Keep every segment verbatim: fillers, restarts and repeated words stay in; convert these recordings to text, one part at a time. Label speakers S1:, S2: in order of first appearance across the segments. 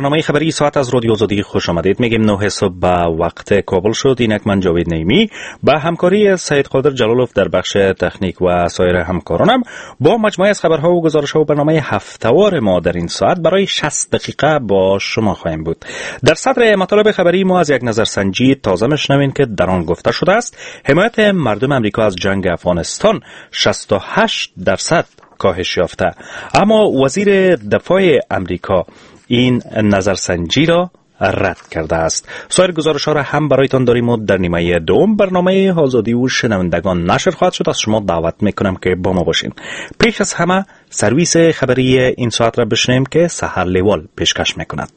S1: برنامه خبری ساعت از رادیو آزادی خوش آمدید. میگیم نه صبح به وقت کابل شد. اینک من جاوید نعیمی با همکاری سید قادر جلالوف در بخش تکنیک و سایر همکارانم با مجموعه از خبرها و گزارش‌ها و برنامه هفته‌وار ما در این ساعت برای شصت دقیقه با شما خواهیم بود. در صدر مطالب خبری ما از یک نظرسنجی تازه میشنویم که در آن گفته شده است حمایت مردم امریکا از جنگ افغانستان شصت و هشت درصد کاهش یافته، اما وزیر دفاع امریکا این نظرسنجی را رد کرده است. سایر گزارش‌ها را هم برایتان داریم و در نیمه دوم برنامه آزادی و شنوندگان نشر خواهد شد. از شما دعوت میکنم که با ما باشین. پیش از همه سرویس خبری این ساعت را بشنویم که سحر لیوال پیشکش میکند.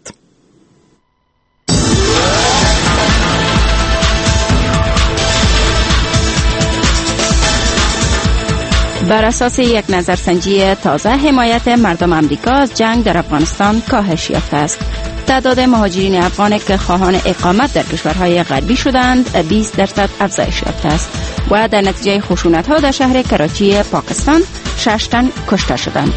S2: بر اساس یک نظرسنجی تازه حمایت مردم امریکا از جنگ در افغانستان کاهش یافته است. تعداد مهاجرین افغان که خواهان اقامت در کشورهای غربی شدند بیست درصد افزایش یافته است و در نتیجه خشونت‌ها در شهر کراچی پاکستان شش تن کشته شدند.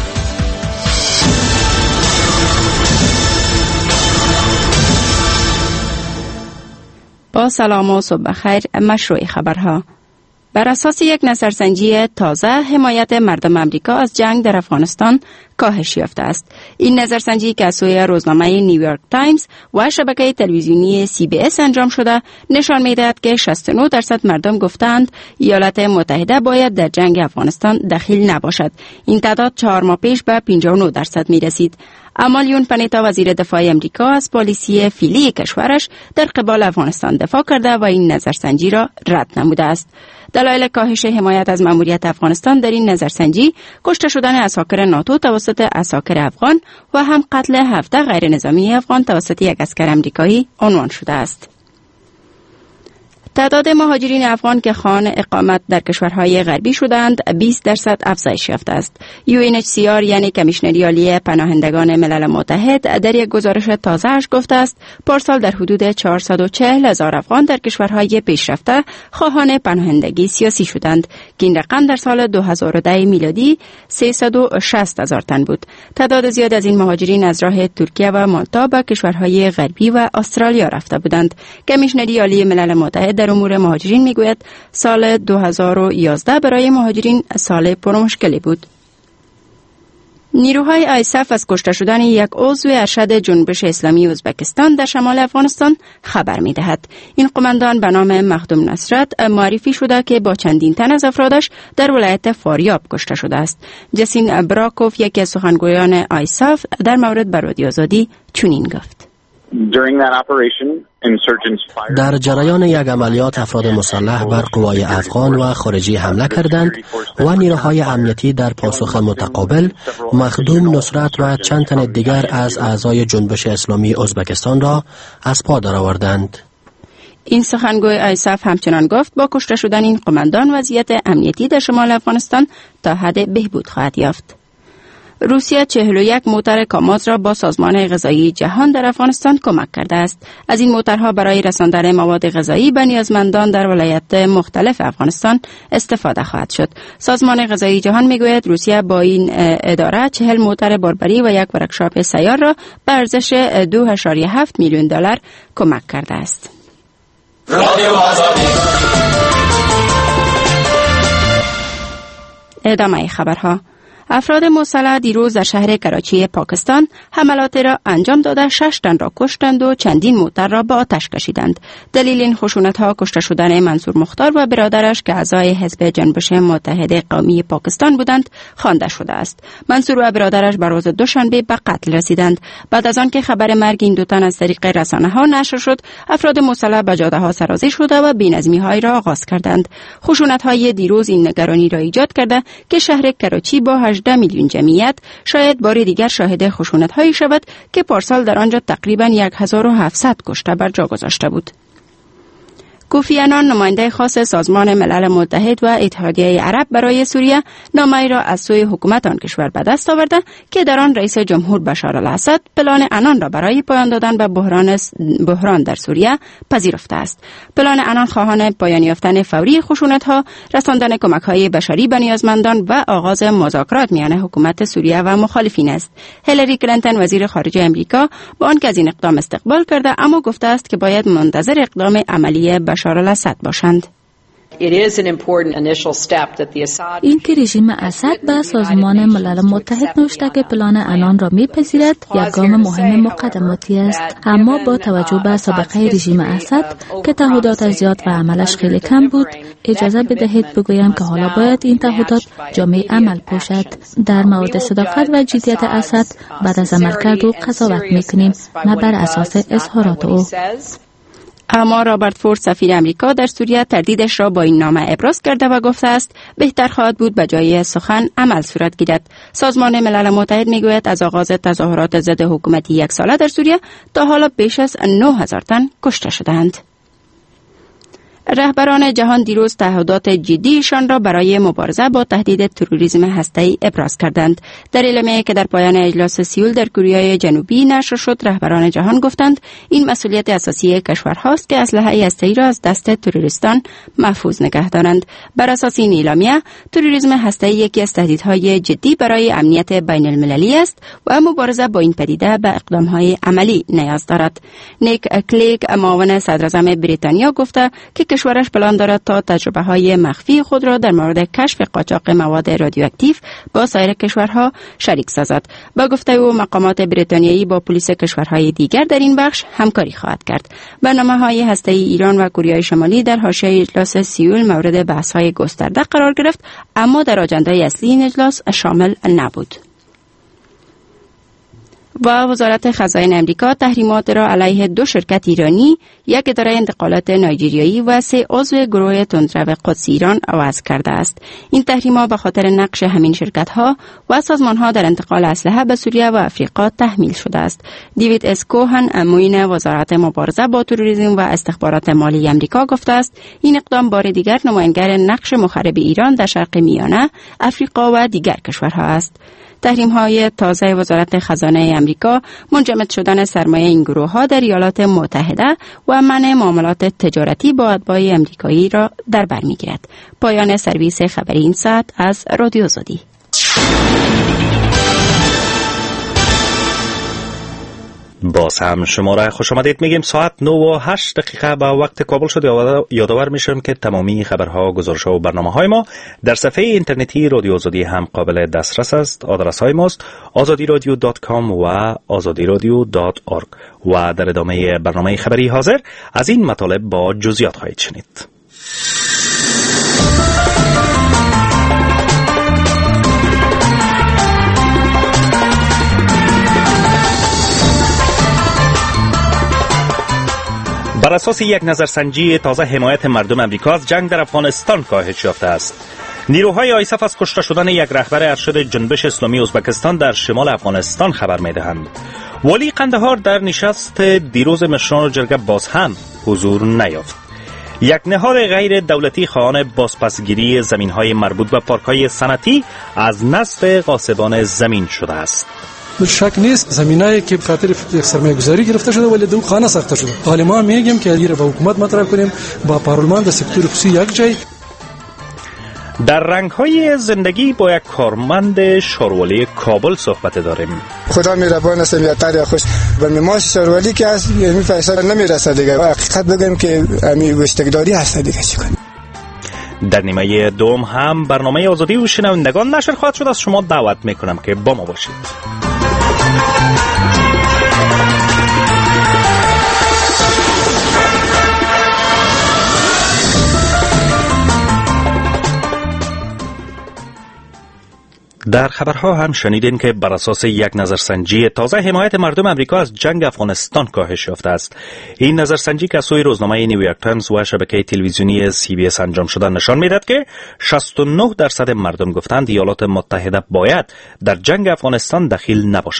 S2: با سلام و صبح بخیر. مشروع خبرها. بر اساس یک نظرسنجی تازه حمایت مردم امریکا از جنگ در افغانستان کاهش یافته است. این نظرسنجی که از سوی روزنامه نیویورک تایمز و شبکه تلویزیونی سی بی اس انجام شده نشان می‌دهد که شصت و نه درصد مردم گفتند ایالات متحده باید در جنگ افغانستان دخیل نباشد. این تعداد چهار ماه پیش به پنجاه و نه درصد می‌رسید. امالیون پنیتا وزیر دفاع امریکا از پالیسی فعلی کشورش در قبال افغانستان دفاع کرده و این نظرسنجی را رد نموده است. دلایل کاهش حمایت از ماموریت افغانستان در این نظرسنجی کشته شدن عساکر ناتو توسط عساکر افغان و هم قتل هفده غیر نظامی افغان توسط یک عسکر امریکایی عنوان شده است. تعداد مهاجرین افغان که خواهان اقامت در کشورهای غربی شدند بیست درصد افزایش یافته است. یو ان اچ سی آر یعنی کمیشنری عالی پناهندگان ملل متحد در یک گزارش تازه‌اش گفته است پارسال در حدود چهارصد و چهل هزار افغان در کشورهای پیشرفته خواهان پناهندگی سیاسی شدند که این رقم در سال دو هزار و ده میلادی سیصد و شصت هزار تن بود. تعداد زیاد از این مهاجرین از راه ترکیه و مالتا به کشورهای غربی و استرالیا رفته بودند. کمیشنری عالی ملل متحد امور مهاجرین میگوید سال دو هزار و یازده برای مهاجرین سال پرمشکلی بود. نیروهای آیساف از کشته شدن یک عضو ارشد جنبش اسلامی ازبکستان در شمال افغانستان خبر می‌دهد. این قماندان به نام مخدوم نصرت معرفی شده که با چندین تن از افرادش در ولایت فاریاب کشته شده است. جسین براکوف یکی از سخنگویان آیساف در مورد به رادیو آزادی چنین گفت:
S3: در جریان یک عملیات افراد مسلح بر قوای افغان و خارجی حمله کردند و نیروهای امنیتی در پاسخ متقابل مخدوم نصرت و چند تن دیگر از اعضای جنبش اسلامی ازبکستان را از پا درآوردند.
S2: این سخنگوی آیساف همچنان گفت با کشته شدن این قماندان وضعیت امنیتی در شمال افغانستان تا حد بهبود خواهد یافت. روسیه چهل و یک موتر کاماز را با سازمان غذایی جهان در افغانستان کمک کرده است. از این موترها برای رساندن مواد غذایی به نیازمندان در ولایات مختلف افغانستان استفاده خواهد شد. سازمان غذایی جهان میگوید روسیه با این اداره چهل موتر باربری و یک ورکشاپ سیار را به ارزش دو و هفت میلیون دلار کمک کرده است. ادامه خبرها. افراد مسلح دیروز در شهر کراچی پاکستان حملاتی را انجام داده شش تن را کشتند و چندین موتر را به آتش کشیدند. دلیل این خشونت‌ها کشته شدن منصور مختار و برادرش که اعضای حزب جنبش متحد قومی پاکستان بودند خوانده شده است. منصور و برادرش بر روز دوشنبه به قتل رسیدند. بعد از آن که خبر مرگ این دو تن از طریق رسانه‌ها نشر شد، افراد مسلح به جاده‌ها سرازیر شده و بی‌نظمی‌های را آغاز کردند. خشونت‌های دیروز این نگرانی را ایجاد کرده که شهر کراچی با هجده میلیون جمعیت شاید بار دیگر شاهد خشونت‌هایی شود که پارسال در آنجا تقریباً هزار و هفتصد کشته بر جا گذاشته بود. کوفی عنان نماینده خاص سازمان ملل متحد و اتحادیه عرب برای سوریه نامه‌ای را از سوی حکومت آن کشور به دست آورده که در آن رئیس جمهور بشار الاسد پلان عنان را برای پایان دادن به بحران بحران در سوریه پذیرفته است. پلان عنان خواهان پایان یافتن فوری خشونت‌ها، رساندن کمک‌های بشری به نیازمندان و آغاز مذاکرات میان حکومت سوریه و مخالفین است. هیلاری کلینتون وزیر خارجه امریکا با آنکه از این اقدام استقبال کرده، اما گفته است که باید منتظر اقدام عملی بشار الاسد باشند.
S4: این که رژیم اسد به سازمان ملل متحد نوشته که پلان عنان را میپذیرد یک گام مهم مقدماتی است، اما با توجه به سابقه رژیم اسد که تعهدات زیاد و عملش خیلی کم بود، اجازه بدهید بگویم که حالا باید این تعهدات جامع عمل باشد. در مورد صداقت و جدیت اسد بعد از عملکرد او قضاوت میکنیم، نه بر اساس اظهارات او.
S2: اما رابرت فورد سفیر امریکا در سوریه تردیدش را با این نامه ابراز کرده و گفته است بهتر خواهد بود به جای سخن عمل صورت گیرد. سازمان ملل متحد میگوید از آغاز تظاهرات ضد حکومتی یک ساله در سوریه تا حالا بیش از نه هزار تن کشته شدند. رهبران جهان دیروز تعهدات جدیشان را برای مبارزه با تهدید تروریسم هسته‌ای ابراز کردند. در اعلامیه‌ای که در پایان اجلاس سئول در کره جنوبی نشر شد، رهبران جهان گفتند این مسئولیت اساسی کشورهاست که اسلحه هسته‌ای را از دست تروریستان محفوظ نگه دارند. بر اساس این اعلامیه، تروریسم هسته‌ای یکی از تهدیدهای جدی برای امنیت بین المللی است و مبارزه با این پدیده به اقدام‌های عملی نیاز دارد. نیک کلیگ، معاون صدراعظم بریتانیا، گفته که کشورش پلان دارد تا تجربه های مخفی خود را در مورد کشف قاچاق مواد رادیواکتیو با سایر کشورها شریک سازد. با گفته او مقامات بریتانیایی با پلیس کشورهای دیگر در این بخش همکاری خواهد کرد. برنامه‌های هسته‌ای ایران و کره شمالی در حاشیه اجلاس سئول مورد بحث‌های گسترده قرار گرفت، اما در آجندای اصلی این اجلاس شامل نبود. و وزارت خزائن امریکا تحریمات را علیه دو شرکت ایرانی، یک اداره انتقالات نایجریایی و سه عضو گروه تندرو قدس ایران وضع کرده است. این تحریمات به خاطر نقش همین شرکت‌ها و سازمان‌ها در انتقال اسلحه به سوریه و افریقا تحمیل شده است. دیوید اس کوهن، معین وزارت مبارزه با تروریسم و استخبارات مالی امریکا، گفته است این اقدام بار دیگر نمایانگر نقش مخرب ایران در شرق میانه، افریقا و دیگر کشورها است. تحریم‌های تازه وزارت خزانه امریکا منجمد شدن سرمایه این گروه‌ها در ایالات متحده و منع معاملات تجارتی با اتباع امریکایی را در بر می‌گیرد. پایان سرویس خبری این ساعت از رادیو آزادی.
S1: باز هم شما را خوش آمدید میگیم. ساعت نه و هشت دقیقه به وقت کابل شد. یادآور میشم که تمامی خبرها، گزارش‌ها و برنامه‌های ما در صفحه اینترنتی رادیو آزادی هم قابل دسترس است. آدرس های ماست آزادی رادیو دات کام و آزادی رادیو دات اورگ. و در ادامه برنامه خبری حاضر از این مطالب با جزئیات خواهید شنید. بر اساس یک نظرسنجی تازه، حمایت مردم امریکا از جنگ در افغانستان کاهش یافته است. نیروهای آیسف از کشته شدن یک رهبر ارشد جنبش اسلامی ازبکستان در شمال افغانستان خبر می‌دهند. والی قندهار در نشست دیروز مشران جرگه باز هم حضور نیافت. یک نهاد غیر دولتی خواهان بازپسگیری زمین‌های مربوط به پارک‌های صنعتی از نزد غاصبان زمین شده است.
S5: شک نیست زمینایی که خاطر سرمایه گذاری گرفته شده ولی دو خانه ساخته شده. حالا ما میگیم که این را با حکومت مطرح کنیم، با پارلمان در سکتور خصوصی یک جای.
S1: در رنگ‌های زندگی با یک کارمند شاروالی کابل صحبت داریم.
S6: خدا مهربان است، یا تر خوش به معاش شاروالی که است یعنی پیسه نمیرسه دیگه. حقیقت بگم که امی وشتگداری هست دیگه چیکار.
S1: در نیمه دوم هم برنامه آزادی و شنوندگان نشر خواهد شد. از شما دعوت میکنم که با ما باشید. در خبرها هم شنیدین که بر اساس یک نظرسنجی تازه، حمایت مردم امریکا از جنگ افغانستان کاهش یافته است. این نظرسنجی که از سوی روزنامه نیویورک تایمز و شبکه تلویزیونی سی بی اس انجام شده نشان میدهد که شصت و نه درصد مردم گفتند ایالات متحده باید در جنگ افغانستان دخیل نباشد.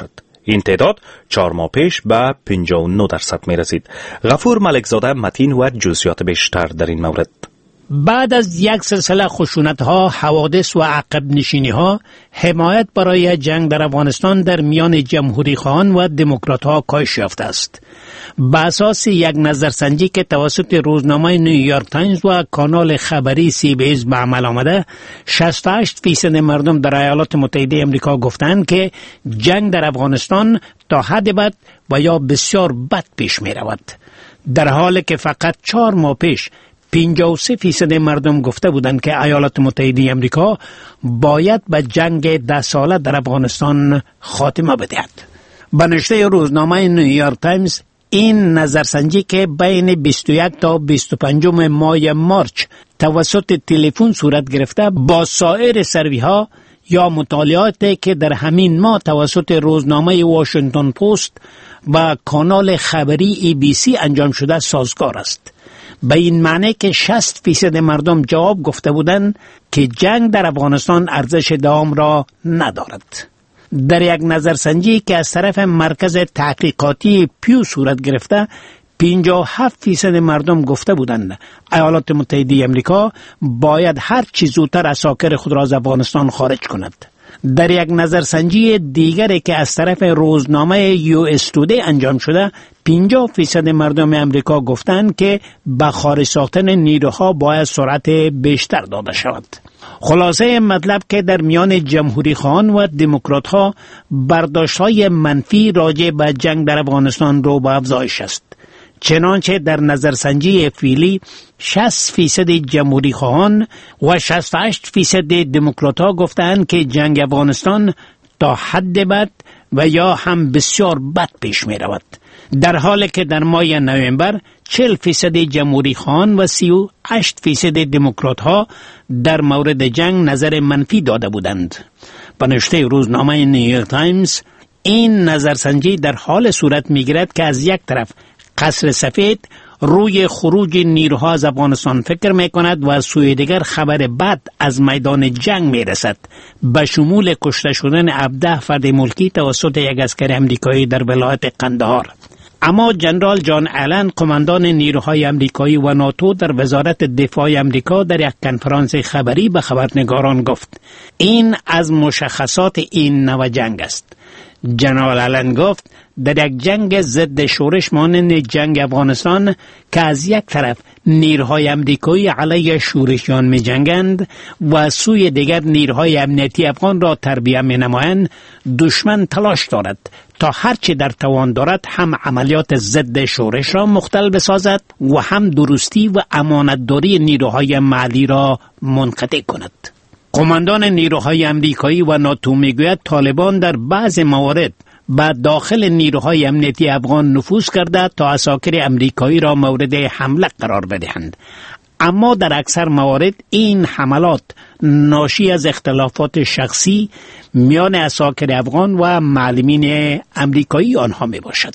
S1: این تعداد چهار ماه پیش به پنجاه و نه درصد می رسید. غفور ملکزاده متین و جزئیات بیشتر در این مورد.
S7: بعد از یک سلسله خشونت‌ها، حوادث و عقب نشینی‌ها، حمایت برای جنگ در افغانستان در میان جمهوری‌خواهان و دموکرات‌ها کاهش یافته است. بر اساس یک نظرسنجی که توسط روزنامه نیویورک تایمز و کانال خبری سی بی اس به عمل آمده، شصت و هشت فیصد مردم در ایالات متحده آمریکا گفتند که جنگ در افغانستان تا حد بد و یا بسیار بد پیش می رود، در حالی که فقط چهار ماه پیش پنجاه و سه فیصد مردم گفته بودند که ایالات متحده آمریکا باید به جنگ ده ساله در افغانستان خاتمه بدهد. به نشریه روزنامه نیویورک تایمز، این نظرسنجی که بین بیست و یک تا بیست و پنج ماه مارچ توسط تلفن صورت گرفته، با سایر سروی ها یا مطالعاتی که در همین ماه توسط روزنامه واشنگتن پست و کانال خبری ای بی سی انجام شده سازگار است. به این معنی که شصت فیصد مردم جواب گفته بودند که جنگ در افغانستان ارزش دوام را ندارد. در یک نظرسنجی که از طرف مرکز تحقیقاتی پیو صورت گرفته، پنجاه و هفت فیصد مردم گفته بودند ایالات متحده آمریکا باید هر چه زودتر اساکر خود را از افغانستان خارج کند. در یک نظرسنجی دیگری که از طرف روزنامه یو اس تودی انجام شده، پنجاه فیصد مردم امریکا گفتند که به خارج ساختن نیروها باید سرعت بیشتر داده شود. خلاصه مطلب که در میان جمهوری خواهان و دموکرات ها برداشت های منفی راجع به جنگ در افغانستان رو به افزایش است. چنانچه در نظرسنجی فعلی شصت فیصد جمهوری خواهان و شصت و هشت فیصد دموکرات ها گفتند که جنگ افغانستان تا حد بد و یا هم بسیار بد پیش می رود، در حالی که در ماه نوامبر چهل فیصد جمهوری خواهان و سی و هشت فیصد دموکرات ها در مورد جنگ نظر منفی داده بودند. به نشریه روزنامه نیویورک تایمز، این نظرسنجی در حال صورت می گیرد که از یک طرف قصر سفید روی خروج نیروها از افغانستان فکر می کند و از سوی دیگر خبر بد از میدان جنگ می رسد، به شمول کشته شدن هفده فرد ملکی توسط یک عسکر امریکایی در ولایت قندهار. اما جنرال جان آلن، قماندان نیروهای امریکایی و ناتو، در وزارت دفاع امریکا در یک کنفرانس خبری به خبرنگاران گفت این از مشخصات این نوع جنگ است. جنرال آلن گفت در یک جنگ ضد شورش مانند جنگ افغانستان که از یک طرف نیروهای امریکایی علیه شورشیان می جنگند و از سوی دیگر نیروهای امنیتی افغان را تربیت می نمایند، دشمن تلاش دارد تا هرچه در توان دارد هم عملیات ضد شورش را مختل بسازد و هم درستی و امانتداری نیروهای محلی را منقطع کند. قماندان نیروهای امریکایی و ناتو میگوید طالبان در بعض موارد به داخل نیروهای امنیتی افغان نفوذ کرده تا عساکر امریکایی را مورد حمله قرار بدهند، اما در اکثر موارد این حملات ناشی از اختلافات شخصی میان عساکر افغان و معلمین امریکایی آنها می باشد.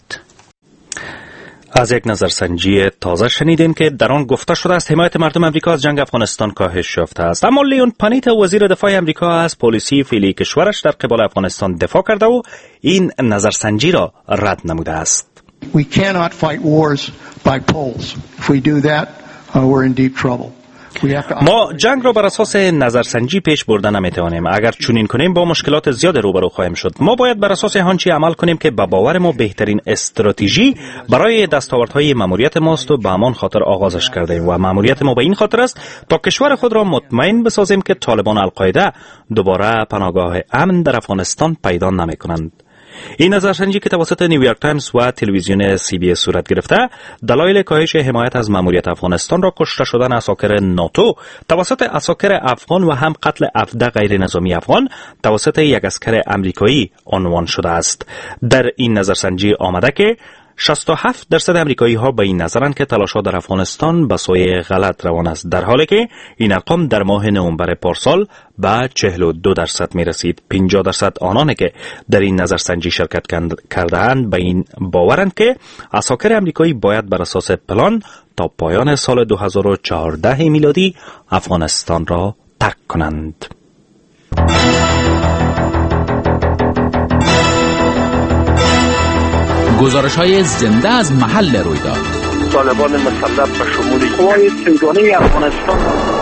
S1: از یک نظرسنجی تازه شنیدین که در آن گفته شده است حمایت مردم امریکا از جنگ افغانستان کاهش یافته است، اما لیون پانیت، وزیر دفاع امریکا، از پالیسی فعلی کشورش در قبال افغانستان دفاع کرده و این نظرسنجی را رد نموده است.
S8: We cannot fight wars by polls. If we do that, uh, we're in deep trouble.
S1: ما جنگ را بر اساس نظرسنجی پیش برده نمیتوانیم. اگر چنین کنیم با مشکلات زیاد روبرو خواهیم شد. ما باید بر اساس آنچه عمل کنیم که به باور ما بهترین استراتژی برای دستاوردهای ماموریت ماست و به همان خاطر آغازش کردیم و ماموریت ما به این خاطر است تا کشور خود را مطمئن بسازیم که طالبان القاعده دوباره پناهگاه امن در افغانستان پیدا نمیکنند. این نظرسنجی که توسط نیویورک تایمز و تلویزیون سی بی اس صورت گرفته، دلایل کاهش حمایت از ماموریت افغانستان را کشته شدن عساکر ناتو توسط عساکر افغان و هم قتل هفده غیر نظامی افغان توسط یک عسکر امریکایی عنوان شده است. در این نظرسنجی آمده که شصت و هفت درصد امریکایی ها به این نظرند که تلاش ها در افغانستان به سوی غلط روان است، در حالی که این ارقام در ماه نوامبر پارسال به چهل و دو درصد می رسید. پنجاه درصد آنانی که در این نظرسنجی شرکت کرده‌اند به این باورند که عساکر امریکایی باید بر اساس پلان تا پایان سال دو هزار و چهارده میلادی افغانستان را ترک کنند.
S9: گزارش‌های زنده از محل رویداد.
S10: طالبان مسلح به شمول قوای سیگانه افغانستان.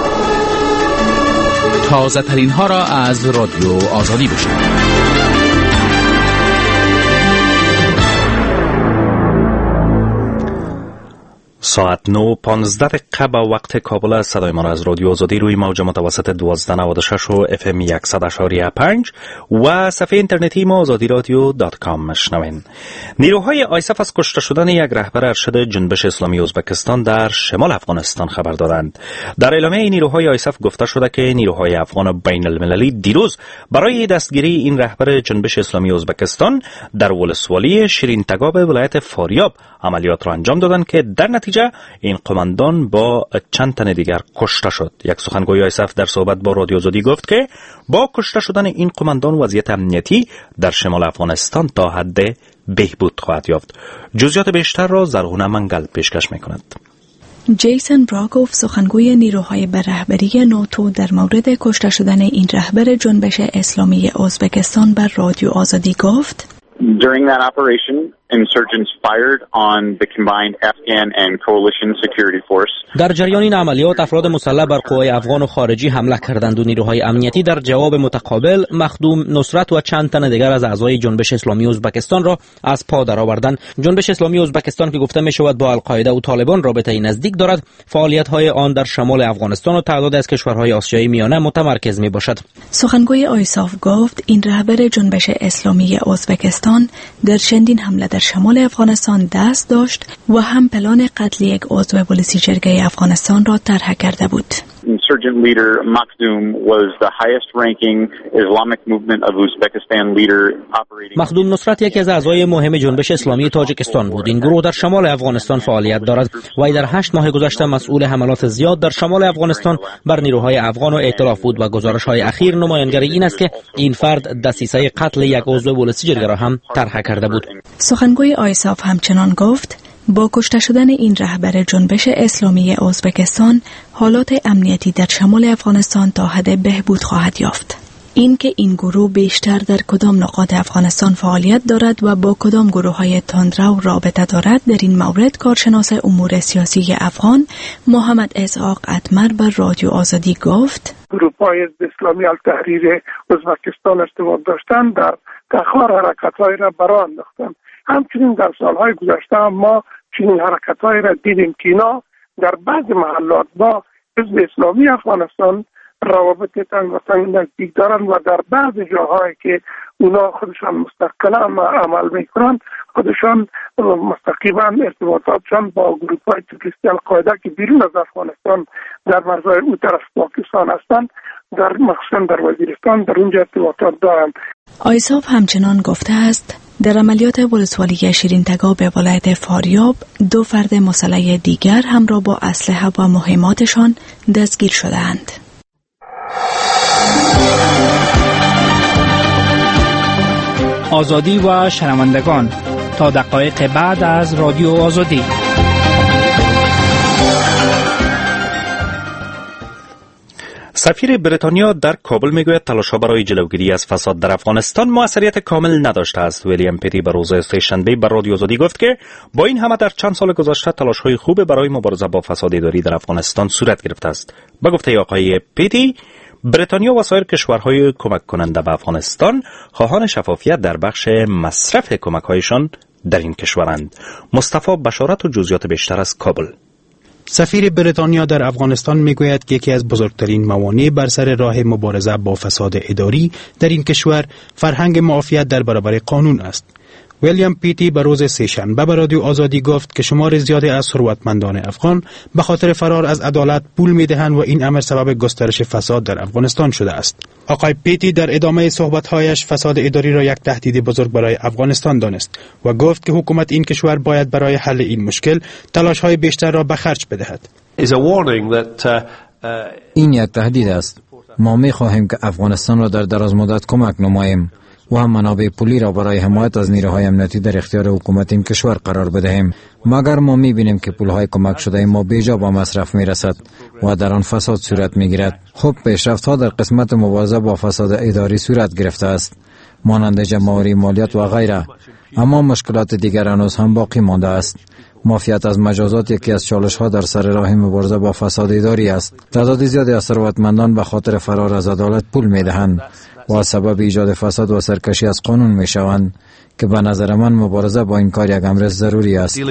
S9: تازه ترین ها را از رادیو آزادی بشنوید.
S1: ساعت نو پانزده دقیقه به وقت کابل است. صدای ما را از رادیو آزادی روی موج متوسط دوازده نود و شش و اف ام صد و پنج و صفحه اینترنتی ما آزادی رادیو دات کام مشنوین. نیروهای آیسف از کشته شدن یک رهبر ارشد جنبش اسلامی ازبکستان در شمال افغانستان خبر دادند. در اعلامیه نیروهای آیسف گفته شده که نیروهای افغان بین المللی دیروز برای دستگیری این رهبر جنبش اسلامی ازبکستان در ولسوالی شیرین تگاب ولایت فاریاب عملیات را انجام دادند که در نتیجه این قماندان با چند تن دیگر کشته شد. یک سخنگوی آیسف در صحبت با رادیو آزادی گفت که با کشته شدن این قماندان وضعیت امنیتی در شمال افغانستان تا حد بهبود خواهد یافت. جزئیات بیشتر را زرغونه منگل پیشکش می‌کند.
S11: جیسن براگوف سخنگوی نیروهای به رهبری ناتو در مورد کشته شدن این رهبر جنبش اسلامی ازبکستان بر رادیو آزادی گفت:
S12: During that operation, insurgents fired on the combined Afghan and coalition security force.
S13: در جریان این عملیات افراد مسلح بر قوای افغان و خارجی حمله کردند و نیروهای امنیتی در جواب متقابل مخدوم نصرت و چند تن دیگر از اعضای جنبش اسلامی ازبکستان را از پا درآوردند. جنبش اسلامی ازبکستان که گفته می شود با القاعده و طالبان رابطه نزدیک دارد، فعالیت‌های آن در شمال افغانستان و تعداد از کشورهای آسیای میانه متمرکز می باشد.
S11: سخنگوی آیساف گفت این رهبر جنبش اسلامی ازبکستان در چندین حمله در شمال افغانستان دست داشت و هم پلان قتل یک عضو پلیسی جرگه افغانستان را طرح کرده بود.
S12: Insurgent leader Makhdoom was the highest ranking Islamic movement of Uzbekistan leader operating.
S13: مخدوم نصرت یکی از اعضای مهم جنبش اسلامی تاجیکستان بود. این گروه در شمال افغانستان فعالیت دارد و در هشت ماه گذشته مسئول حملات زیاد در شمال افغانستان بر نیروهای افغان و ائتلاف بود و گزارش‌های اخیر نمایانگر این است که این فرد دسیسه قتل یک عضو پلیسی جرگه را هم طرح کرده بود.
S11: سخنگوی آیساف همچنان گفت با کشته شدن این رهبر جنبش اسلامی ازبکستان حالات امنیتی در شمال افغانستان تا حد بهبود خواهد یافت. این که این گروه بیشتر در کدام نقاط افغانستان فعالیت دارد و با کدام گروه‌های تندرو رابطه دارد، در این مورد کارشناس امور سیاسی افغان محمد اسحاق اتمر بر رادیو آزادی گفت:
S14: گروه‌های اسلامی التحریر ازبکستان ارتباط داشتند در تخار حرکت‌های را برآ انداختند. همچنین در سالهای گذشته ما چنین حرکت‌های را دیدیم که اینا در بعض محلات با حزب اسلامی افغانستان روابط تنگ و تنگ نزدیک دارند و در بعض جاهایی که اونا خودشان مستقلا عمل میکنند خودشان مستقیما ارتباطاتشان با گروه‌های تروریستی القاعده که بیرون از افغانستان در مرزهای او طرف پاکستان هستند، در مخصوصا در وزیرستان در اونجا ارتباطات دارند.
S11: آیساف همچنان گفته است در عملیات ولسوالی شیرین تگاب به ولایت فاریاب دو فرد مسلح دیگر همراه با اسلحه و مهماتشان دستگیر شدند.
S15: آزادی و شنوندگان، تا دقایق بعد از رادیو آزادی.
S1: سفیر بریتانیا در کابل میگوید تلاش‌ها برای جلوگیری از فساد در افغانستان موثریت کامل نداشته است. ویلیام پیتی بر روز سه‌شنبه بر رادیو آزادی گفت که با این همه در چند سال گذشته تلاش‌های خوب برای مبارزه با فساد اداری در افغانستان صورت گرفته است. به گفته آقای پیتی، بریتانیا و سایر کشورهای کمک کننده به افغانستان خواهان شفافیت در بخش مصرف کمک‌هایشان در این کشورند. مصطفی بشارت و جزئیات بیشتر از کابل.
S16: سفیر بریتانیا در افغانستان میگوید که یکی از بزرگترین موانع بر سر راه مبارزه با فساد اداری در این کشور فرهنگ معافیت در برابر قانون است. ویلیام پیتی به روز سه‌شنبه به رادیو آزادی گفت که شمار زیادی از ثروتمندان افغان به خاطر فرار از عدالت پول میدهند و این امر سبب گسترش فساد در افغانستان شده است. آقای پیتی در ادامه صحبت‌هایش فساد اداری را یک تهدید بزرگ برای افغانستان دانست و گفت که حکومت این کشور باید برای حل این مشکل تلاش‌های بیشتر را به خرج بدهد.
S17: این یک تهدید است. ما می‌خواهیم که افغانستان را در دراز مدت کمک نماییم و هم منابع پولی را برای حمایت از نیروهای امنیتی در اختیار حکومت این کشور قرار بدهیم، مگر ما می‌بینیم که پولهای کمک شده ما بیجا با مصرف می‌رسد و در آن فساد صورت می‌گیرد. خب پیشرفت‌ها در قسمت مبارزه با فساد اداری صورت گرفته است، مانند جمع‌آوری مالیات و غیره، اما مشکلات دیگر هنوز هم باقی مانده است. مافیات از مجازات یکی از چالش ها در سر راه مبارزه با فساد اداری است. تعداد زیادی از ثروتمندان به خاطر فرار از عدالت پول می دهند و سبب ایجاد فساد و سرکشی از قانون می شوند که به نظر من مبارزه با این کار یک امر ضروری است.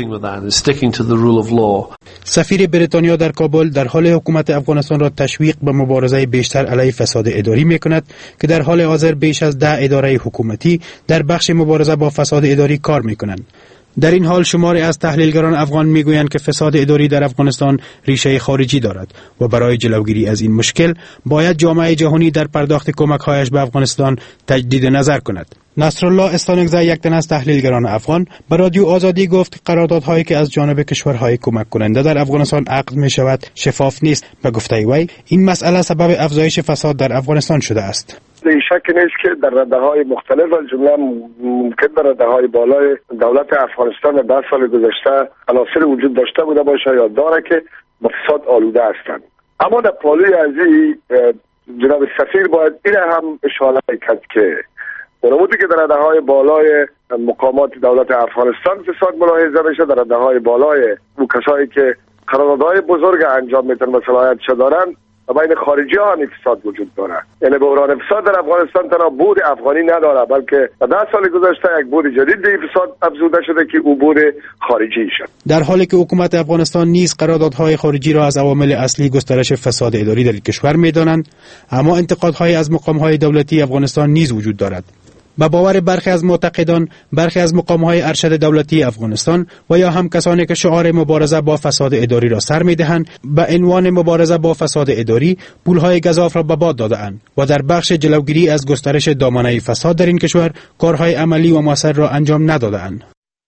S16: سفیر بریتانیا در کابل در حال حکومت افغانستان را تشویق به مبارزه بیشتر علیه فساد اداری می کند که در حال حاضر بیش از ده اداره حکومتی در بخش مبارزه با فساد اداری کار می کنند. در این حال شماری از تحلیلگران افغان میگویند که فساد اداری در افغانستان ریشه خارجی دارد و برای جلوگیری از این مشکل باید جامعه جهانی در پرداخت کمک‌هایش به افغانستان تجدید نظر کند. نصرالله استانگزه یک تن از تحلیلگران افغان به رادیو آزادی گفت که قراردادهایی که از جانب کشورهای کمک کننده در افغانستان عقد می شود شفاف نیست. به گفته وی این مسئله سبب افزایش فساد در افغانستان شده است.
S18: شک نیست که در رده‌های مختلف از جمله ممکن در رده‌های بالای دولت افغانستان در ده سال گذشته عناصر وجود داشته بوده باشه یا داره که با فساد آلوده هستند. اما در پالوی ازی جناب سفیر باید این هم اشاره کرد که اونمودی که در رده‌های بالای مقامات دولت افغانستان فساد ملاحظه بشه، در رده‌های بالای اون کسایی که قراردادهای بزرگ انجام میتن و صلاحیتش دارن و بین خارجی ها هم فساد وجود داره. یعنی بحران فساد در افغانستان تنها بود افغانی نداره، بلکه در ده سال گذشته یک بود جدید به فساد افزوده شده که او بود خارجی شد.
S16: در حالی که حکومت افغانستان نیز قراردادهای خارجی را از عوامل اصلی گسترش فساد اداری در کشور می‌دانند، اما انتقادهای از مقام‌های دولتی افغانستان نیز وجود دارد. به باور برخی از معتقدان، برخی از مقام‌های ارشد دولتی افغانستان و یا هم کسانی که شعار مبارزه با فساد اداری را سر می‌دهند، به عنوان مبارزه با فساد اداری پول‌های گزاف را به باد داده‌اند و در بخش جلوگیری از گسترش دامنه فساد در این کشور کارهای عملی و مؤثر را انجام نداده‌اند.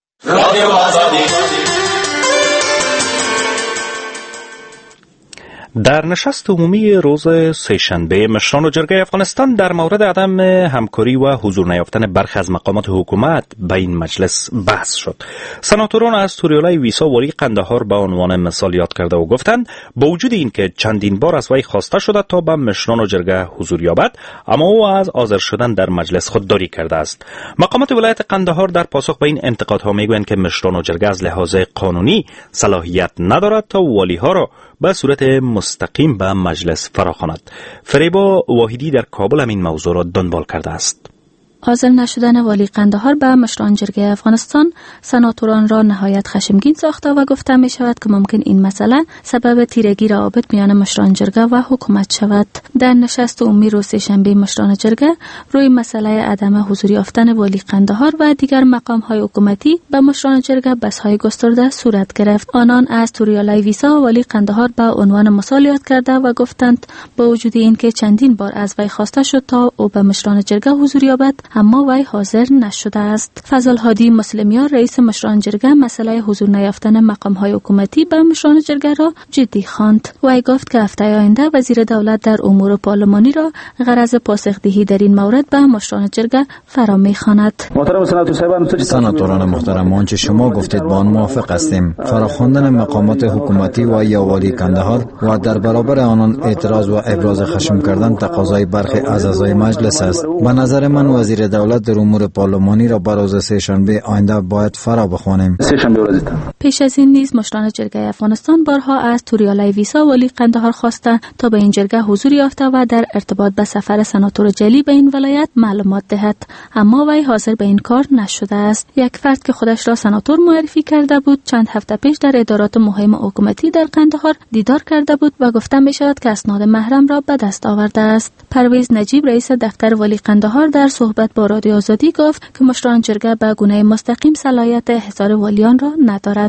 S1: در نشست عمومی روز سه‌شنبه مشران و جرگه افغانستان در مورد عدم همکاری و حضور نیافتن برخی از مقامات حکومت به این مجلس بحث شد. سناتوران از توریالای ویسا ولی قندهار به عنوان مثال یاد کرده و گفتند با وجود اینکه چندین بار از وی خواسته شده تا به مشران و جرگه حضور یابد، اما او از حاضر شدن در مجلس خودداری کرده است. مقامات ولایت قندهار در پاسخ به این انتقادها میگویند که مشران و جرگه از لحاظ قانونی صلاحیت ندارد تا والیها را به صورت مستقیم به مجلس فراخواند. فریبا واحدی در کابل هم این موضوع را دنبال کرده است.
S4: حاضر نشدن والی قندهار به مشران جرگه افغانستان سناتوران را نهایت خشمگین ساخته و گفته می شود که ممکن این مسئله سبب تیرگی روابط میان مشران جرگه و حکومت شود. در نشست عمومی روز سه‌شنبه مشران جرگه روی مسئله عدم حضور یافتن والی قندهار و دیگر مقام‌های حکومتی به مشران جرگه بحث‌های گسترده صورت گرفت. آنان از توریالای ویسا و والی قندهار به عنوان مثال یاد کرده و گفتند با وجود اینکه چندین بار از وی خواسته شد تا او به مشران جرگه حضور یابد، اما وی حاضر نشده است. فضل هادی مسلمیان رئیس مشران جرگه مسئله حضور نیافتن مقام‌های حکومتی به مشران جرگه را جدی خواند. وی گفت که هفته آینده وزیر دولت در امور پارلمانی را غرض پاسخدهی در این مورد به مشران جرگه فرا می‌خواند.
S17: سناتوران محترم، آنچه شما گفتید با آن موافق هستیم. فراخواندن مقامات حکومتی و یا والی قندهار و در برابر آنان اعتراض و ابراز خشم کردن تقاضای برخی از اعضای مجلس است. به نظر من وزیر دولت در امور پارلمانی را بر روز سه‌شنبه آینده باید فرا بخوانیم.
S4: پیش از این نیز مشران جرگه افغانستان بارها از توریالای ویسا ولی قندهار خواسته تا به این جرگه حضور یافته و در ارتباط به سفر سناتور جلی به این ولایت معلومات دهد، اما وی حاضر به این کار نشده است. یک فرد که خودش را سناتور معرفی کرده بود چند هفته پیش در ادارات مهم حکومتی در قندهار دیدار کرده بود و گفته می شود که اسناد محرم را به دست آورده است. پرویز نجیب رئیس دفتر والی قندهار در صحبت با رادیو آزادی گفت که مشران جرگه به گونه مستقیم صلاحیت حضار والیان را ندارد.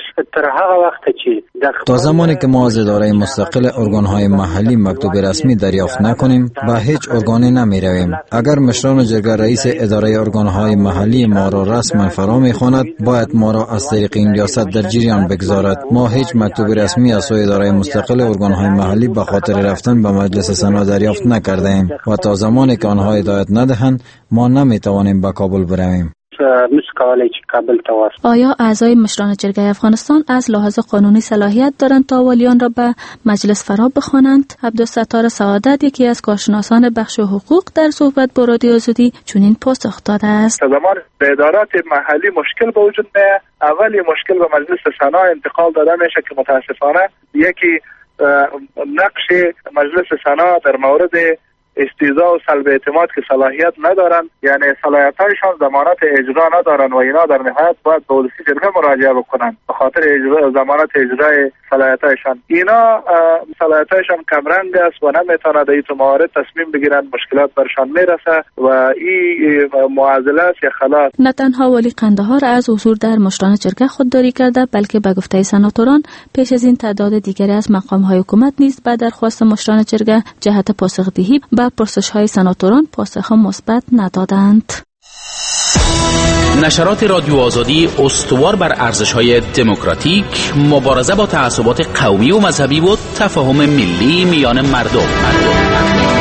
S17: تا زمانی که ما از اداره مستقل ارگان‌های محلی مکتوب رسمی دریافت نکنیم به هیچ ارگانی نمی رویم. اگر مشران جرگه رئیس اداره ارگان‌های محلی ما را رسما فرا می‌خواند باید ما را از طریق این ریاست در جریان بگذارد. ما هیچ مکتوب رسمی از سوی اداره مستقل ارگان‌های محلی به خاطر رفتن به مجلس سنا دریافت نکرده‌ایم و تا زمانی که آنها هدایت ندهند ما نمی‌توانیم به کابل برویم.
S10: نسکاله چې کابل ته واسه.
S4: آیا اعضای مشران جرگه افغانستان از لحاظ قانونی صلاحیت دارند تا والیان را به مجلس فرا بخوانند؟ عبدالستار سعادت، یکی از کارشناسان بخش حقوق، در صحبت با رادیو آزادی چنین پاسخ داده است.
S19: زمان ادارات محلی مشکل به وجود میاد، اولی مشکل به مجلس سنا انتقال داده میشه که متاسفانه یکی نقش مجلس سنا در مورد استیضاح و سلب اعتماد که صلاحیت ندارن، یعنی صلاحیت‌هایشان ضمانت اجرا ندارن و اینا در نهایت باید به ولسی جرگه مراجعه بکنن به خاطر اجرا ضمانت اجرای صلاحیت‌هایشان. اینا صلاحیت‌هایشان کمرنگ است و نمیتونن در این موارد تصمیم بگیرن، مشکلات برشان میرسه و این معادله است یا خلاص.
S4: نه تنها ولی قندهار از حضور در مشران جرگه خودداری کرده، بلکه به گفته سناتوران پیش از این تعداد دیگری از مقام‌های حکومت نیز به درخواست مشران جرگه جهت پاسخدهی به پرسش‌های سناتوران پاسخ مثبت ندادند.
S9: نشرات رادیو آزادی استوار بر ارزش‌های دموکراتیک، مبارزه با تعصبات قومی و مذهبی و تفاهم ملی میان مردم. مردم.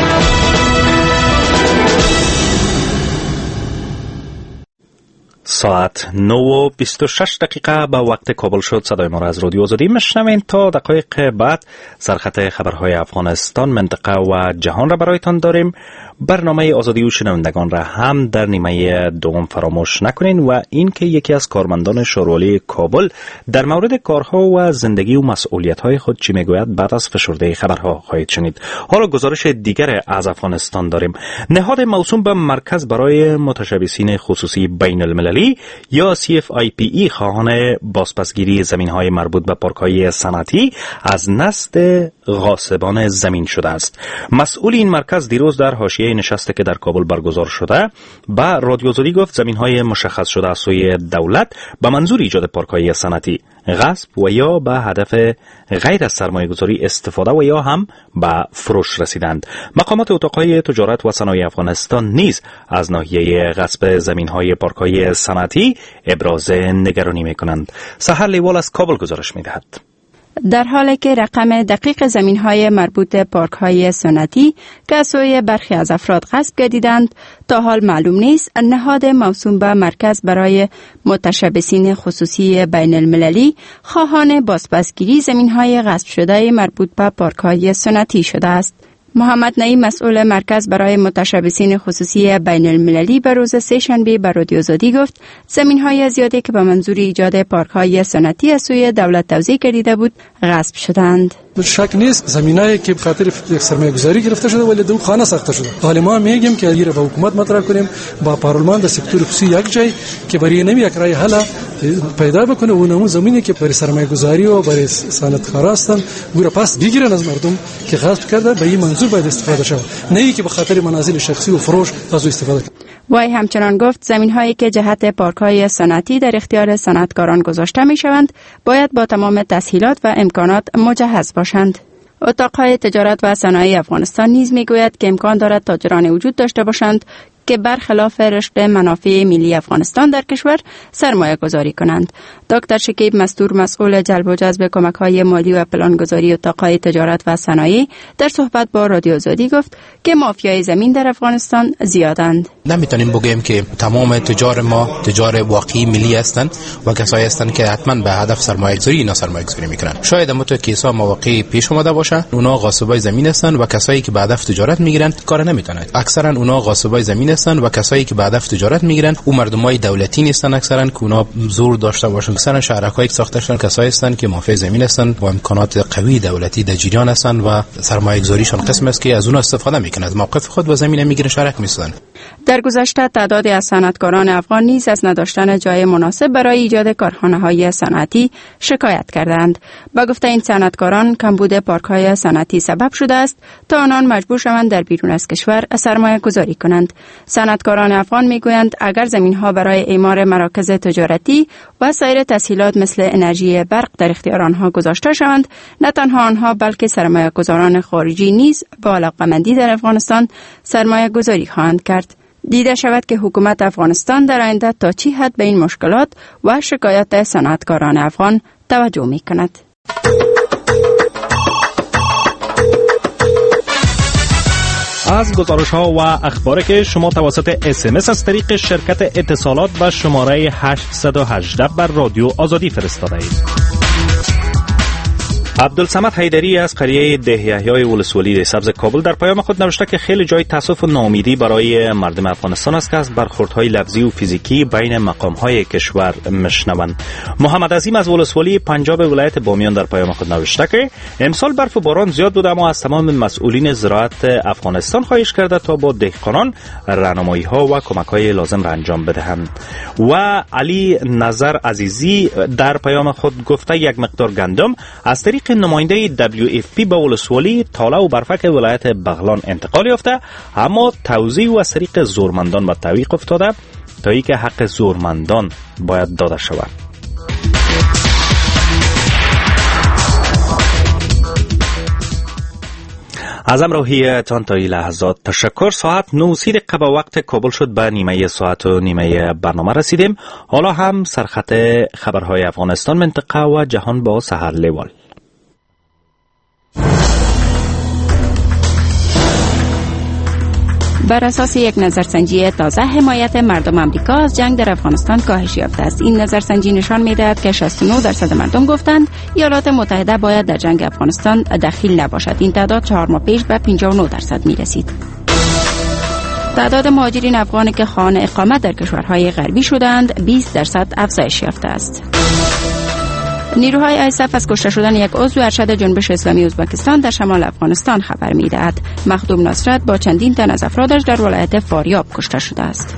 S1: ساعت نه و بیست و شش دقیقه به وقت کابل شد. صدای ما را از رادیو آزادی میشنوین. تا دقایق بعد سرخط خبرهای افغانستان، منطقه و جهان را برایتان داریم. برنامه آزادی و شنوندگان را هم در نیمه دوم فراموش نکنین و این که یکی از کارمندان شورولی کابل در مورد کارها و زندگی و مسئولیت‌های خود چی میگوید بعد از فشرده خبرها خواهید شنید. حالا گزارش دیگر از افغانستان داریم. نهاد موسوم به مرکز برای متشبثین خصوصی بین المللی یا سی اف آی پی ای خواهان بازپسگیری زمین‌های مربوط به پارک‌های صنعتی از نسل غاصبان زمین شده است. مسئول این مرکز دیروز در حاشیه نشستی که در کابل برگزار شده با رادیو آزادی گفت زمین‌های مشخص شده از سوی دولت به منظور ایجاد پارک‌های صنعتی غصب و یا به هدف غیر از سرمایه‌گذاری استفاده و یا هم به فروش رسیدند. مقامات اتاق‌های تجارت و صنایع افغانستان نیز از ناحیه غصب زمین‌های پارک‌های صنعتی ابراز نگرانی می‌کنند. سحر لیوال از کابل گزارش می‌دهد.
S2: در حالی که رقم دقیق زمین‌های مربوط به پارک‌های صنعتی که از سوی برخی از افراد غصب گردیدند تا حال معلوم نیست. نهاد موسوم به مرکز برای متشبثین خصوصی بین المللی خواهان بازپسگیری زمین‌های غصب شده مربوط به پارک‌های صنعتی شده است. محمد نعیم، مسئول مرکز برای متشبثین خصوصی بین المللی، به روز سه شنبه به رادیو آزادی گفت زمین‌های زیادی که به منظور ایجاد پارک‌های صنعتی از سوی دولت توزیع گردیده بود غصب شدند.
S5: شک نیست زمینایی که به خاطر سرمایه گذاری گرفته شده ولی دو خانه ساخته شده. حالا ما میگیم که اگر با حکومت مطرح کنیم با پارلمان در سکتور خصوصی یک جای که برای نمی یک رای حل پیدا بکنه و اون زمینی که برای سرمایه گذاری و برای صنعتکارا هستن گوره پس بگیرن از مردم که غصب کرده به این منظور باید استفاده شود، نه ای که به خاطر منازل شخصی و فروش از استفاده کنه.
S2: وی همچنان گفت زمین‌هایی که جهت پارک‌های صنعتی در اختیار صنعتکاران گذاشته می‌شوند باید با تمام تسهیلات و امکانات مجهز باشند. اتاق‌های تجارت و صنایع افغانستان نیز می‌گوید که امکان دارد تاجران وجود داشته باشند که برخلاف رشد منافع ملی افغانستان در کشور سرمایه گذاری کنند. دکتر شکیب مستور، مسئول جلب و جذب کمک‌های مالی و پلانگذاری اتاق‌های تجارت و صنایع، در صحبت با رادیو آزادی گفت که مافیای زمین در افغانستان زیادند.
S20: نمیتونیم بگیم که تمام تجار ما تجار واقعی ملی هستند و کسایی هستند که حتما به هدف سرمایه‌گذاری اینا سرمایه‌گذاری میکنن. شاید اما تو کیسا مواقعی پیش اومده باشه اونا غاصبای زمین هستند و کسایی که به هدف تجارت میگیرن کار نمیتونن. اکثرا اونا غاصبای زمین هستند و کسایی که به هدف تجارت میگیرن او مردمای دولتی نیستن، اکثرا که اونا زور داشته باشن. اکثرا شهرکایی که ساخته شدن کسایی هستند که مافی زمین هستند و امکانات قوی دولتی در جریان هستند و سرمایه‌گذاریشان قسم است که از اون استفاده میکنند، از موقف خود و زمین میگیرن شرک میسازن.
S2: در گذشته تعدادی از صنعتکاران افغان نیز از نداشتن جای مناسب برای ایجاد کارخانه‌های صنعتی شکایت کردند. با گفته این صنعتکاران کمبود پارک‌های صنعتی سبب شده است تا آنان مجبور شوند در بیرون از کشور سرمایه گذاری کنند. صنعتکاران افغان میگویند اگر زمین‌ها برای اعمار مراکز تجارتی و سایر تسهیلات مثل انرژی برق در اختیار آنها گذاشته شوند، نه تنها آنها بلکه سرمایه‌گذاران خارجی نیز با علاقه‌مندی در افغانستان سرمایه گذاری خواهند کرد. دیده شود که حکومت افغانستان در آینده تا چه حد به این مشکلات و شکایات صنعتکاران افغان توجه می‌کند.
S1: از گزارش ها و اخباری که شما توسط اس ام اس از طریق شرکت اتصالات به شماره هشت یک هشت بر رادیو آزادی فرستاده اید. عبدالصمد حیدری از قریه ده یحیی ولسوالی سبز کابل در پیام خود نوشته که خیلی جای تاسف و ناامیدی برای مردم افغانستان است که از برخوردهای لفظی و فیزیکی بین مقامهای کشور میشنوند. محمد عظیم از ولسوالی پنجاب ولایت بامیان در پیام خود نوشته که امسال برف و باران زیاد بود، اما از تمام مسئولین زراعت افغانستان خواهش کرده تا با دهقانان راهنمایی ها و کمک های لازم را انجام بدهند. و علی نظر عزیزی در پیام خود گفته یک مقدار گندم از طریق نماینده دبلیو اف پی به ولسوالی تاله و برفک ولایت بغلان انتقال یافته، اما توزیع و از طریق زورمندان به تعویق افتاده تا ای که حق زورمندان باید داده شود. از همراهیتان تا این لحظات تشکر. ساعت نه دقیقه به وقت کابل شد، به نیمه ساعت و نیمه برنامه رسیدیم. حالا هم سرخط خبرهای افغانستان، منطقه و جهان با سحر لیوال.
S2: بر اساس یک نظرسنجی تازه حمایت مردم آمریکا از جنگ در افغانستان کاهش یافته است. این نظرسنجی نشان می‌دهد که شصت و نه درصد مردم گفتند ایالات متحده باید در جنگ افغانستان دخیل نباشد. این تعداد چهار ماه پیش به پنجاه و نه درصد می‌رسید. تعداد مهاجرین افغانی که خواهان اقامت در کشورهای غربی شدند بیست درصد افزایش یافته است. نیروهای آیسف از کشته شدن یک عضو ارشد جنبش اسلامی ازبکستان در شمال افغانستان خبر می‌دهد. مخدوم نصرت با چندین تن از افرادش در ولایت فاریاب کشته شده است.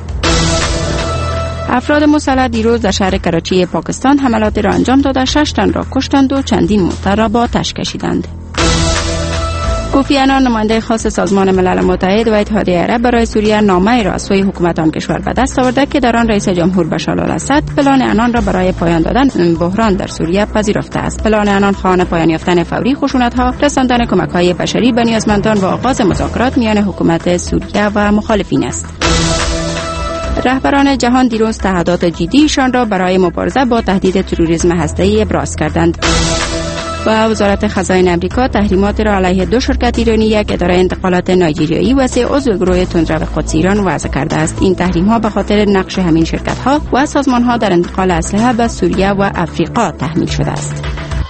S2: افراد مسلح دیروز در شهر کراچی پاکستان حملاتی را انجام داده، شش تن را کشتند و چندین مضطر را با آتش کشیدند. کوفی عنان نماینده خاص سازمان ملل متحد و اتحادیه عرب برای سوریه نامه‌ای را از سوی حکومت آن کشور به دست آورده که در آن رئیس جمهور بشار الاسد پلان عنان را برای پایان دادن بحران در سوریه پذیرفته است. پلان عنان خواهان پایان یافتن فوری خشونت‌ها، رساندن کمک‌های بشری به نیازمندان و آغاز مذاکرات میان حکومت سوریه و مخالفین است. رهبران جهان دیروز تعهدات جدیشان را برای مبارزه با تهدید تروریسم هسته‌ای ابراز کردند. و وزارت خزاین امریکا تحریمات را علیه دو شرکت ایرانی، یک اداره انتقالات نایجریایی و سه عضو گروه تندرو قدس ایران وضع کرده است. این تحریم ها به خاطر نقش همین شرکت ها و سازمان ها در انتقال اسلحه به سوریه و افریقا تحمیل شده است.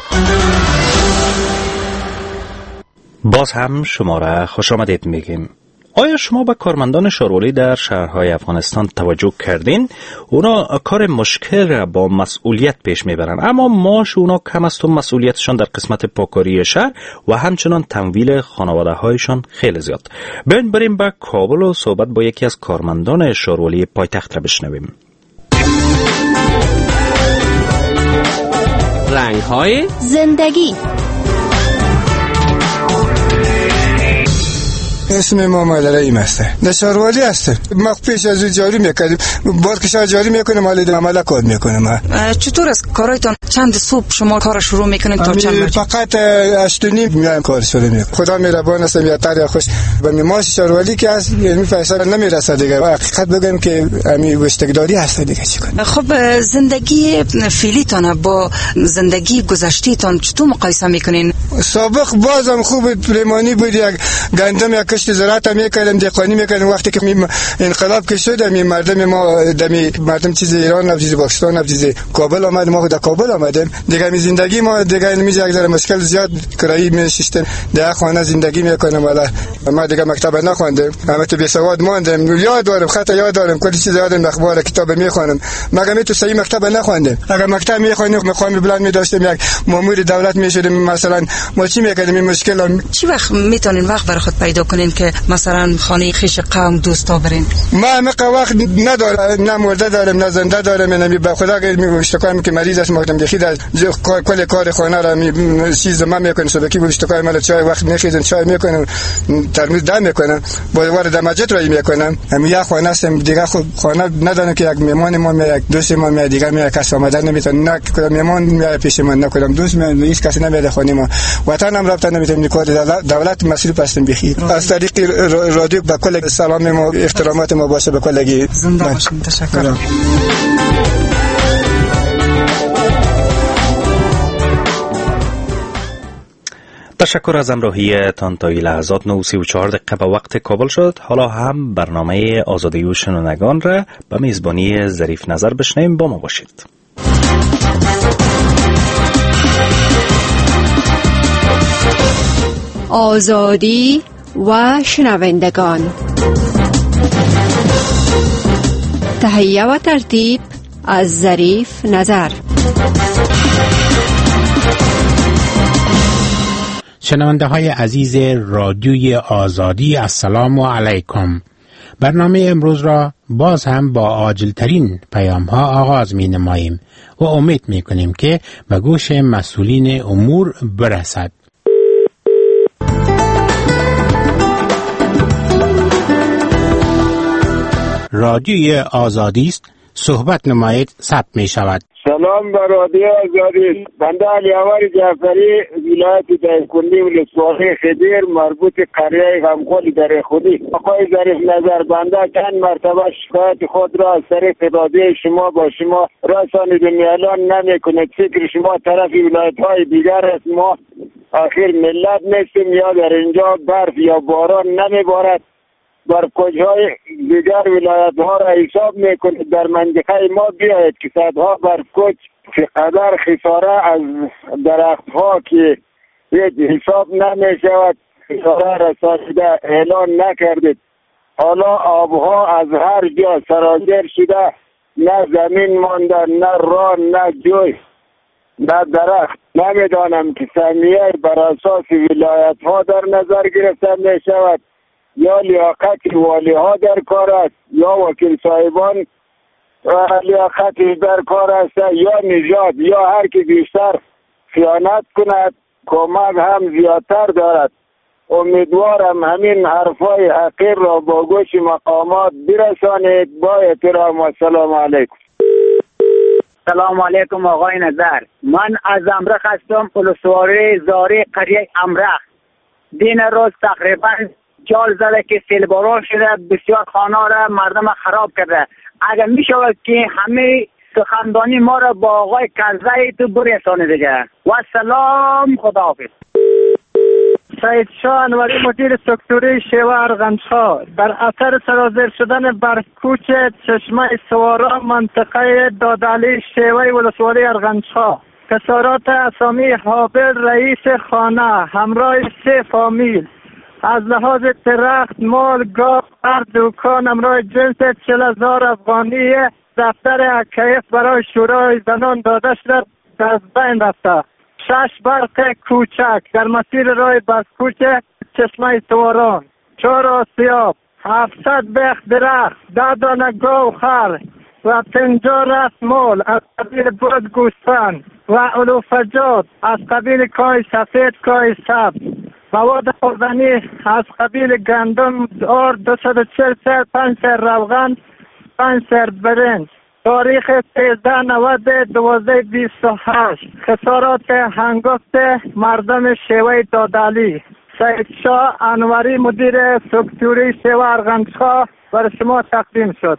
S1: باز هم شما را خوش آمدید میگیم. آیا شما به کارمندان شارولی در شهرهای افغانستان توجه کردین؟ اونا کار مشکل را با مسئولیت پیش میبرن، اما معاش اونا کم است و مسئولیتشان در قسمت پاکاری شهر و همچنان تمویل خانواده هایشان خیلی زیاد. بیاین بریم به کابل و صحبت با یکی از کارمندان شارولی پایتخت را بشنویم.
S21: رنگ های زندگی.
S6: اسم ما مادرعیم هسته در شاروالی هسته. ما پیش از او جاری میکنیم، بار کشار جاری میکنیم، حالی در عمله کار میکنیم.
S22: چطور است کارایتان؟ چند صبح شما کار شروع میکنید تا چند بجه؟
S6: فقط هشت و نیم میایم کار شروع میکنیم. خدا مهربان است، یا تر یا خوش به معاش شاروالی که هست یعنی پیسه نمیرسه دیگه. حقیقت بگم که امی وشتگداری هست دیگه. چیکار؟
S22: خب زندگی فعلیتان با زندگی گذشتیتان چطور مقایسه میکنین؟
S6: سابق بازم خوب پریمانی بود، یک گندم یک کشت زراعت میکردم، دهقانی میکردم. وقتی که انقلاب که شد می مردم ما دمی مردم چیز ایران و چیز پاکستان و چیز کابل آمد، ما خود کابل آمدیم دیگه. می زندگی ما دیگه می یک ذره مشکل زیاد کرایی می ششتم در خانه زندگی میکنم. والا ما دیگه مکتب نخوندم، همه تو بی سواد ماندم. یاد دارم خط یاد دارم کلی چیز یادم، اخبار کتاب میخونم، مگر می تو صحیح مکتب نخوندم. اگر مکتب میخونیم مقام بلند می داشتیم، یک مامور دولت میشدیم مثلا، ما چی میکردیم؟ این مشکل
S22: چی وقت میتونین وقت برای خود پیدا کنین که مثلا خانه خیش قوم دوستا برین؟
S6: ما همه وقت ندارم، نه مرده دارم نه زنده دارم. نمی به خدا که میگم که مریض است، مقدم دخید از کل کار خانه را می چیز ما میکنم. صبحی بود اشتکای مال چای وقت میخیزن چای میکنم، ترموز دم میکنم، با وارد مجد را میکنم. هم یا خانه است دیگه، خود خانه ندارم که یک مهمان ما می یک دوست ما می دیگه می کس آمدن نمیتونه، نه کدام مهمان می پیش من، نه کدام دوست می هیچ کسی نمیاد خانه ما. وطن هم رابطه نمیتونم کار دولت مصروف هستم بخیر. از طریق رادیو با کل سلام ما احترامات ما باشه به کلگی.
S22: زنده باشین. تشکر.
S1: تشکر از همراهیتان. تا این لحظات نه و سی و چهار دقیقه به وقت کابل شد. حالا هم برنامه آزادی و شنوندگان را به میزبانی ظریف نظر بشنویم. با ما باشید.
S2: آزادی و شنوندگان، تهیه و ترتیب از ظریف نظر.
S3: شنونده های عزیز رادیوی آزادی، السلام علیکم. برنامه امروز را باز هم با عاجلترین پیام ها آغاز می نماییم و امید می کنیم که به گوش مسئولین امور برسد. رادیوی آزادی است، صحبت نمایید ثبت می شود.
S7: سلام بر رادیو آزادی. بنده علی‌اور جعفری، ولایت دایکنی ولسوالی خدیر، مربوط قریه غمخولی در خودی. آقای ظریف نظر، بنده چند مرتبه شکایت خود را از طریق رادیو شما با شما رسانیدم، اعلان نمی‌کنید. فکر شما طرف ولایت‌های دیگر است. ما آخر ملت نیستیم یا در اینجا برف یا باران نمیبارد؟ بر کوچه‌های دیگر ولایت ها را حساب میکنید. در منطقه ما بیایید که صدها بر کوچ چقدر خساره از درخت ها که هیچ حساب نمی شود خساره رسانیده اعلان نکردید. حالا آبها از هر جا سرازیر شده، نه زمین مانده، نه راه، نه جوی، نه درخت. نمیدانم که سهمیه بر اساس ولایت ها در نظر گرفته می شود یا لیاقت والی ها در کار است، یا وکیل صاحبان لیاقتش در کار است، یا نژاد، یا هر که بیشتر خیانت کند کمک هم زیادتر دارد. امیدوارم همین حرفای حقیر را با گوش مقامات برسانید. با احترام و سلام علیکم.
S23: سلام علیکم آقای نظر. من از امرخ هستم، ولسوالی زاری قریه امرخ. دین روز تقریبا جال زده که سیل باران شده، بسیار خانه را مردم خراب کرده. اگر می شود که همه سخندانی ما را با آقای کنزه تو برسانه دیگه. و سلام، خداحافظ.
S24: سید شاه انوری، مدیر سکتوری شیوه ارغندها، در اثر سرازیر شدن بر کوچ چشمه سوارا منطقه دادعلی شیوه ولسوالی ارغندها، کسارات اسامی حابل رئیس خانه همراه سه فامیل از لحاظ درخت، مال، گاو، هر دکان همراه جنس چهل هزار افغانی دفتر حکایف برای شورای زنان داده شده از بین رفته. شش برق کوچک در مسیر راه بسکوچ چشمه سواران، چهار آسیاب، هفتصد بیخ درخت، ده دانه گاو خر و پنجاه رست مال از قبیل بود گوسفند و علوفجات از قبیل کای سفید، کای سبز، مواد خوردنی از قبیل گندم، آرد، دویست و چهل سر، پنج سر روغن، پنج سر برنج. تاریخ سیزده نود دوازده بیست و هشت. خسارات هنگفت مردم شیوه دادعلی. سید شاه انوری، مدیر سکتوری شیوه ارغندها، برای شما تقدیم شد.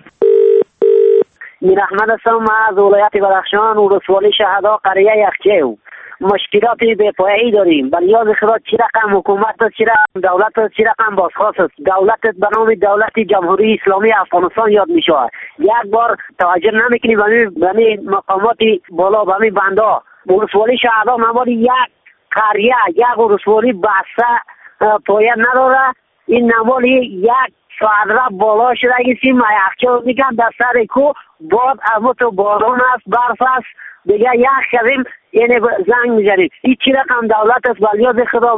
S23: میر احمد هستم، از ولایت بدخشان، ولسوالی شهدا قریه یخچه. مشکلات بی‌پایه‌ای داریم. بلیاز خدا چی رقم حکومت است، چی رقم دولت است، چی رقم بازخواست است. دولت به نام دولت جمهوری اسلامی افغانستان یاد می شود. یک بار توجه نمیکنیم به همین مقامات بالا، به همین بندا. ولسوالی شهدا نماد یک قریه، یک ولسوالی بسته پایه نداره. این نماد یک صدره بالا شده ایسی یخچال میگن در سر کو. باد از تو باران است، برف است، دیگه یک کردیم یعنی زنگ میزنیم. این چی رقم دولت است بلیاز خدا.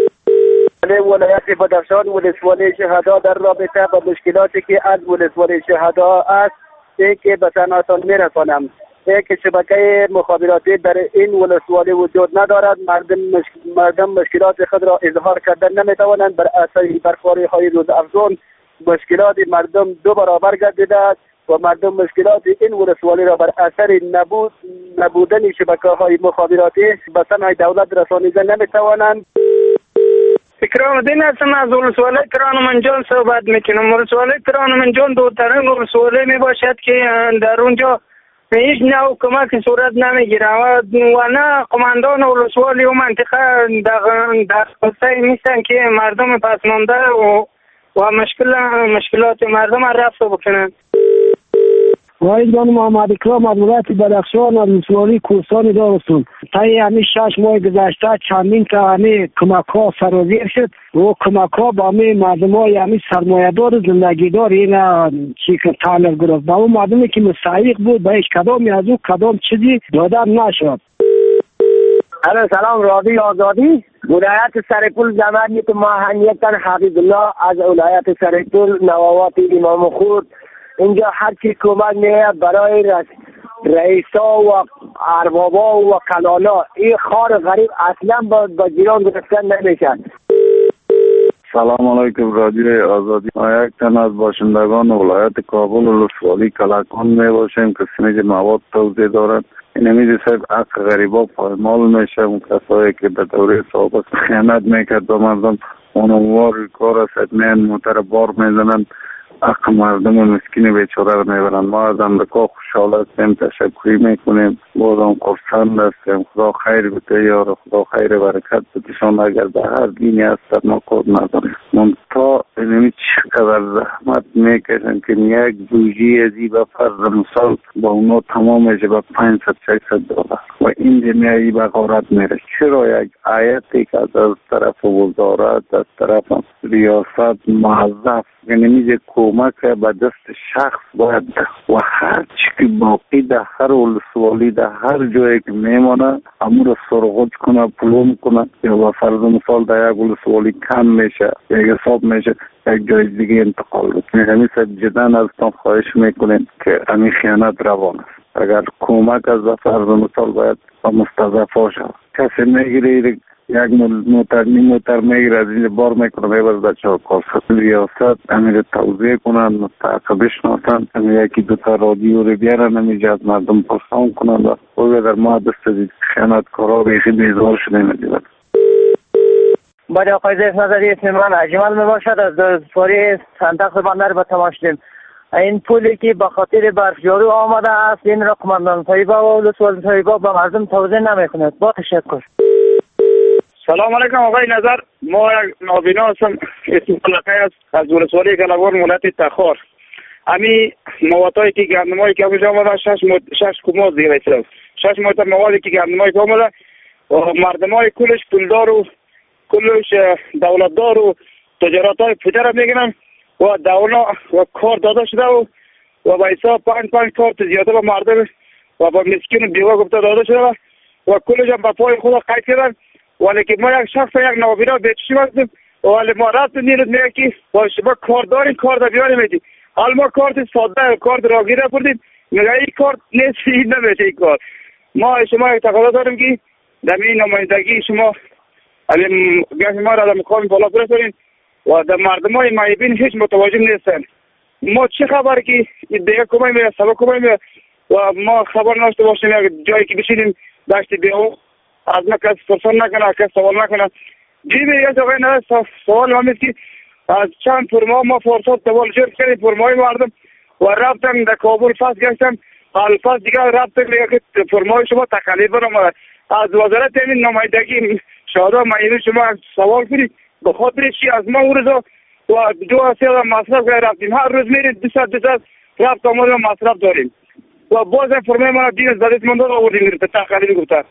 S7: ولایت بدخشان، ولسوالی شهدا، در رابطه با مشکلاتی که از ولسوالی شهدا است، این که به تناتان میرسانم. این که شبکه مخابراتی در این ولسوالی وجود ندارد. مردم مشک... مردم مشکلات خود را اظهار کردن نمیتوانند. بر اثر برخوری های روز افزون مشکلات مردم دو برابر گردیده است و مردم مشکلات این ولسوالی را بر اثر نبود نبودن شبکه‌های مخابراتی به سمع دولت رسانیده نمیتوانند.
S24: اکرام الدین هستم، از ولسوالی کرانمنجان صحبت میکنم. ولسوالی کرانمنجان دو ترین ولسوالی می باشد که در اونجا هیچ نوع کمک صورت نمیگیره و نه قماندان ولسوالی و منطقه در خصوصی نیستن که مردم پسمانده و و مشکل مشکلات مردم را رفع بکنن.
S23: وای جان محمد اکرام از ولایت بدخشان از ولسوالی کوهستان دارستان. طی همین شش ماه گذشته چندین تا همین کمک ها سرازیر شد و کمک ها با همین مردم های همین سرمایه‌دار زندگی دار این چی که تعلق گرفت با اون مردمی که مستحق بود به هیچ کدامی از اون کدام چیزی داده نشد. الو سلام رادیو آزادی ولایت سرپل جمعیت ماهنیتن حبیب الله از ولایت سرپل نوابات امام خورد. اینجا هر چی کمک میه برای رئیسا و اربابا و کلالا این خار غریب اصلا با, با جیران گرفتن نمیشن.
S8: سلام علیکم رادیو آزادی. ما یک تن از باشندگان ولایت کابل و ولسوالی کلکان می باشیم که سنج مواد توزیع دارد. اینمیدی صاحب حق غریبا پایمال میشه. اون کسایی که به دوره سابق خیانت میکرد به مردم اونوار کار است میان موتر بار میزنن حق مردم مسکین بیچاره رو میبرن. ما از امریکا خوشحال هستیم، تشکری میکنیم، بازم خرسند هستیم. خدا خیر بده یار، خدا خیر برکت بدهشان. اگر به هر دینی هست ما کار نداریم. منتها اینمی چقدر زحمت میکشن که یک بوجی ازی به فرض مثال با اونا تمام میشه به پانصد ششصد دلار و این دنیایی به غارت میره. چرا یک آیتی که از طرف وزارت، از طرف ریاست موظف یعنی میگه کمک به دست شخص باید و هر چی که باقی در هر ولسوالی در هر جایی که میمانه امور رو سرغوج کنه، پلوم کنه یا به فرض مثال در یک ولسوالی کم میشه یک حساب میشه یک جای دیگه انتقال بکنه. همین سب جدن ازتان خواهش میکنیم که همین خیانت روان است. اگر کمک از به فرض مثال باید به مستضعفا شد. کسی میگیره یک موتر نیم موتر میگیره از این بار میکنه میبرد بچه ها کارسد ریاست امیر توضیح کنن مستحقبش ناسن امیر یکی دوتا رادیو رو بیارن امیجا از مردم پرسان کنن و او در ما دست دید خیانت کارا بیخی بیزار شده ندید.
S23: باید آقای زیف نظری اسم من اجمل میباشد از سواری سنتق بندر به تماشدیم. این پولی که به خاطر برفجارو آمده است این را قماندان طیبه و ولسوالی طیبه به مردم توضیح نمیکند. با تشکر.
S12: سلام علیکم آقای نظر. ما یک نابینا هستم اسم خلقه است از ولسوالی کلوان مولت تخار. امی مواتایی که گندمایی که اونجا آمده شش مد... شش کماز دیگه است. شش موتر موادی که گندمایی که آمده مردمای کلش پولدار و کلش دولتدار و تجارت های پوده را میگنن و دولت و کار داده شده و و با حساب پنج پنج کار زیاده به مردم و با مسکین و بیوه گفته داده شده و کلش هم به پای خود قید کردن. ولی که ما یک شخص یک نابینا بیچشیم هستیم ولی ما رفت نیرد میگه که با شما کار داریم کار در بیان میدیم. حال ما کارت ساده کارت راگیره کردیم میگه این کارت نیست این نمیشه این کار. ما شما یک تقاضا داریم که در این نمایندگی شما گفت ما را در مقام بالا برسونید و در مردم های معیبین هیچ متوجه نیستن. ما چه خبر که دیگه کمای میره سبا کمای میره و ما خبر ناشته باشیم یک جایی که بشینیم داشتی بیاو از ما کس پرسان نکنه کس سوال نکنه. جیبه یک آقای نه سوال هم که از چند فرما ما فرصت دوال جرد کردیم فرمای مردم و رفتن در کابل فاس گشتن الفاظ دیگه رفتن که فرمای شما تکلیف برام از وزارت این نمایندگی شهدا معیبین شما سوال کنید به خاطر چی از ما ورزا و دو سه مصرف رفتیم هر روز میریم دو ساعت دو ساعت رفت آمده مصرف داریم و باز فرمای ما دین از دادت مندار آوردیم میرد تکلیف گفتن.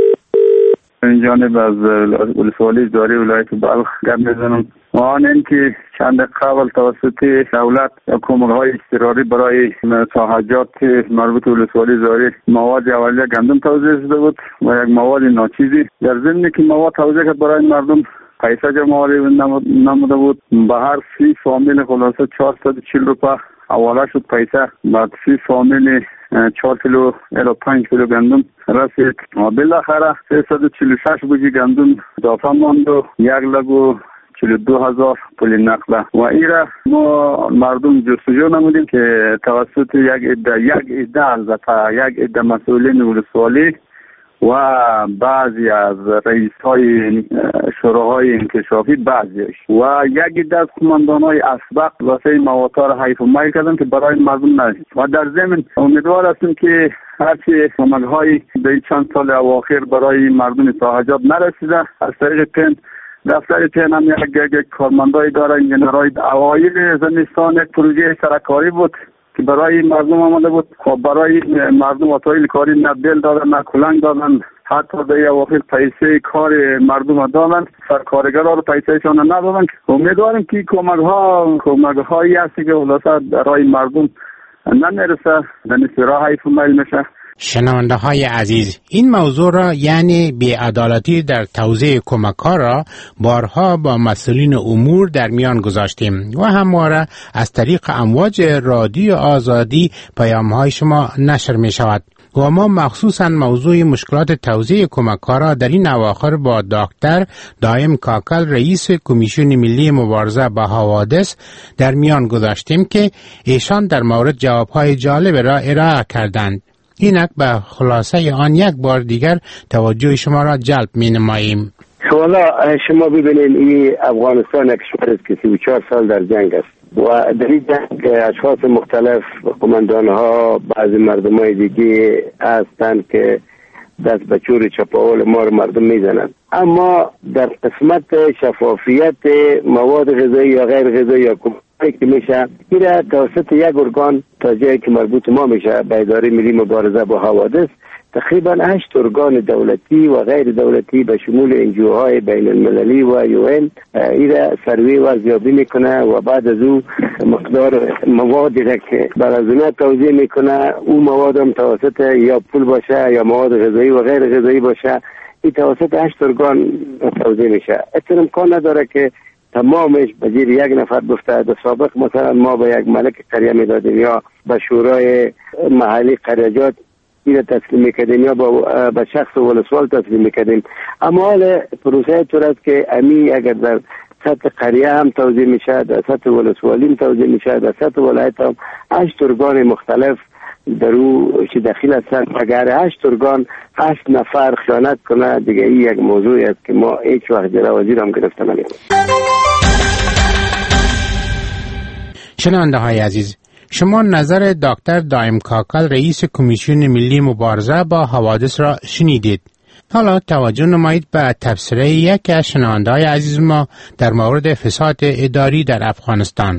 S8: این جانب از ولسوالی داری ولایت بلخ گپ میزنم. آن این که چند قبل توسط دولت یا کمک‌های اضطراری برای ساحجات مربوط به ولسوالی داری مواد اولیه گندم توزیع شده بود و یک مواد ناچیزی در ضمن که مواد توزیع کرد برای مردم پیسه جمع نموده بود. به هر سی فامیل خلاصه چهارصد و چهل روپیه حواله شد پیسه. بعد سی فامیل چهار کیلو الی پنج کیلو گندم رسید و بالاخره سیصد و چهل و شش بوجی گندم اضافه ماند و یک لگو چهل و دو هزار پول نقده و ایره ما مردم جستجو نمودیم که توسط یک عده یک عده البته یک عده مسئولین ولسوالی و بعضی از رئیس های شوراهای انکشافی بعضیش و یکی از کماندان های اسبق واسه مواتار حیف و میل کردن که برای مردم نشد و در ضمن امیدوار هستیم که هرچی کمک های به چند سال اواخر برای مردم ساحجاب نرسیده از طریق پن دفتر پن هم یک کارمندای داره انجینرهای اوایل زمستان یک پروژه سرکاری بود که برای مردم آمده بود. خب برای مردم وسایل کاری نه بیل دادن نه کلنگ دادن، حتی در اواخر پیسه کار مردم دادن، سرکارگرها رو پیسهشان ندادن. امیدوارم که کمک ها کمک هایی هستی که خلاصه برای مردم نمیرسه، یعنی راه حیف و میل میشه.
S3: شنونده های عزیز، این موضوع را یعنی بی‌عدالتی در توزیع کمک ها را بارها با مسئولین امور در میان گذاشتیم و همواره از طریق امواج رادیو آزادی پیام های شما نشر می شود و ما مخصوصا موضوع مشکلات توزیع کمک ها را در این اواخر با دکتر دایم کاکل رئیس کمیسیون ملی مبارزه با حوادث در میان گذاشتیم که ایشان در مورد جواب های جالب را ارائه کردند. اینک به خلاصه آن یک بار دیگر توجه شما را جلب می نماییم.
S11: حالا شما ببینید این افغانستان یک کشور است که سی و چهار سال در جنگ است و در این جنگ اشخاص مختلف قماندان ها بعضی مردم های دیگه هستند که دست به چور چپاول ما رو مردم میزنند، اما در قسمت شفافیت مواد غذایی یا غیر غذایی یا که میشه میره توسط یک ارگان تا جایی که مربوط ما میشه به اداره ملی مبارزه با حوادث تقریبا هشت ارگان دولتی و غیر دولتی به شمول انجیوهای بین المللی و یو این ایره سروی و ارزیابی میکنه و بعد از او مقدار موادی را که برازونه توزیع میکنه او مواد هم توسط یا پول باشه یا مواد غذایی و غیر غذایی باشه این توسط هشت ارگان توزیع میشه. اصلا امکان نداره که تمامش به زیر یک نفر بفته. در سابق مثلا ما به یک ملک قریه میدادیم یا به شورای محلی قریجات این تسلیم میکردیم یا به شخص ولسوال تسلیم میکردیم، اما حال پروسه طور است که امی اگر در سطح قریه هم توزیع میشه، در سطح ولسوالی هم توزیع میشه، در سطح ولایت هم هشت ارگان مختلف در او چی داخل هستند. اگر هشت ارگان هشت نفر خیانت کنه دیگه این یک موضوعی است که ما هیچ وقت جلوه وزیر هم گرفته نمیکنیم.
S3: شنونده های عزیز، شما نظر دکتر دایم کاکل رئیس کمیسیون ملی مبارزه با حوادث را شنیدید. حالا توجه نمایید به تبصره یکی از شنونده های عزیز ما در مورد فساد اداری در افغانستان.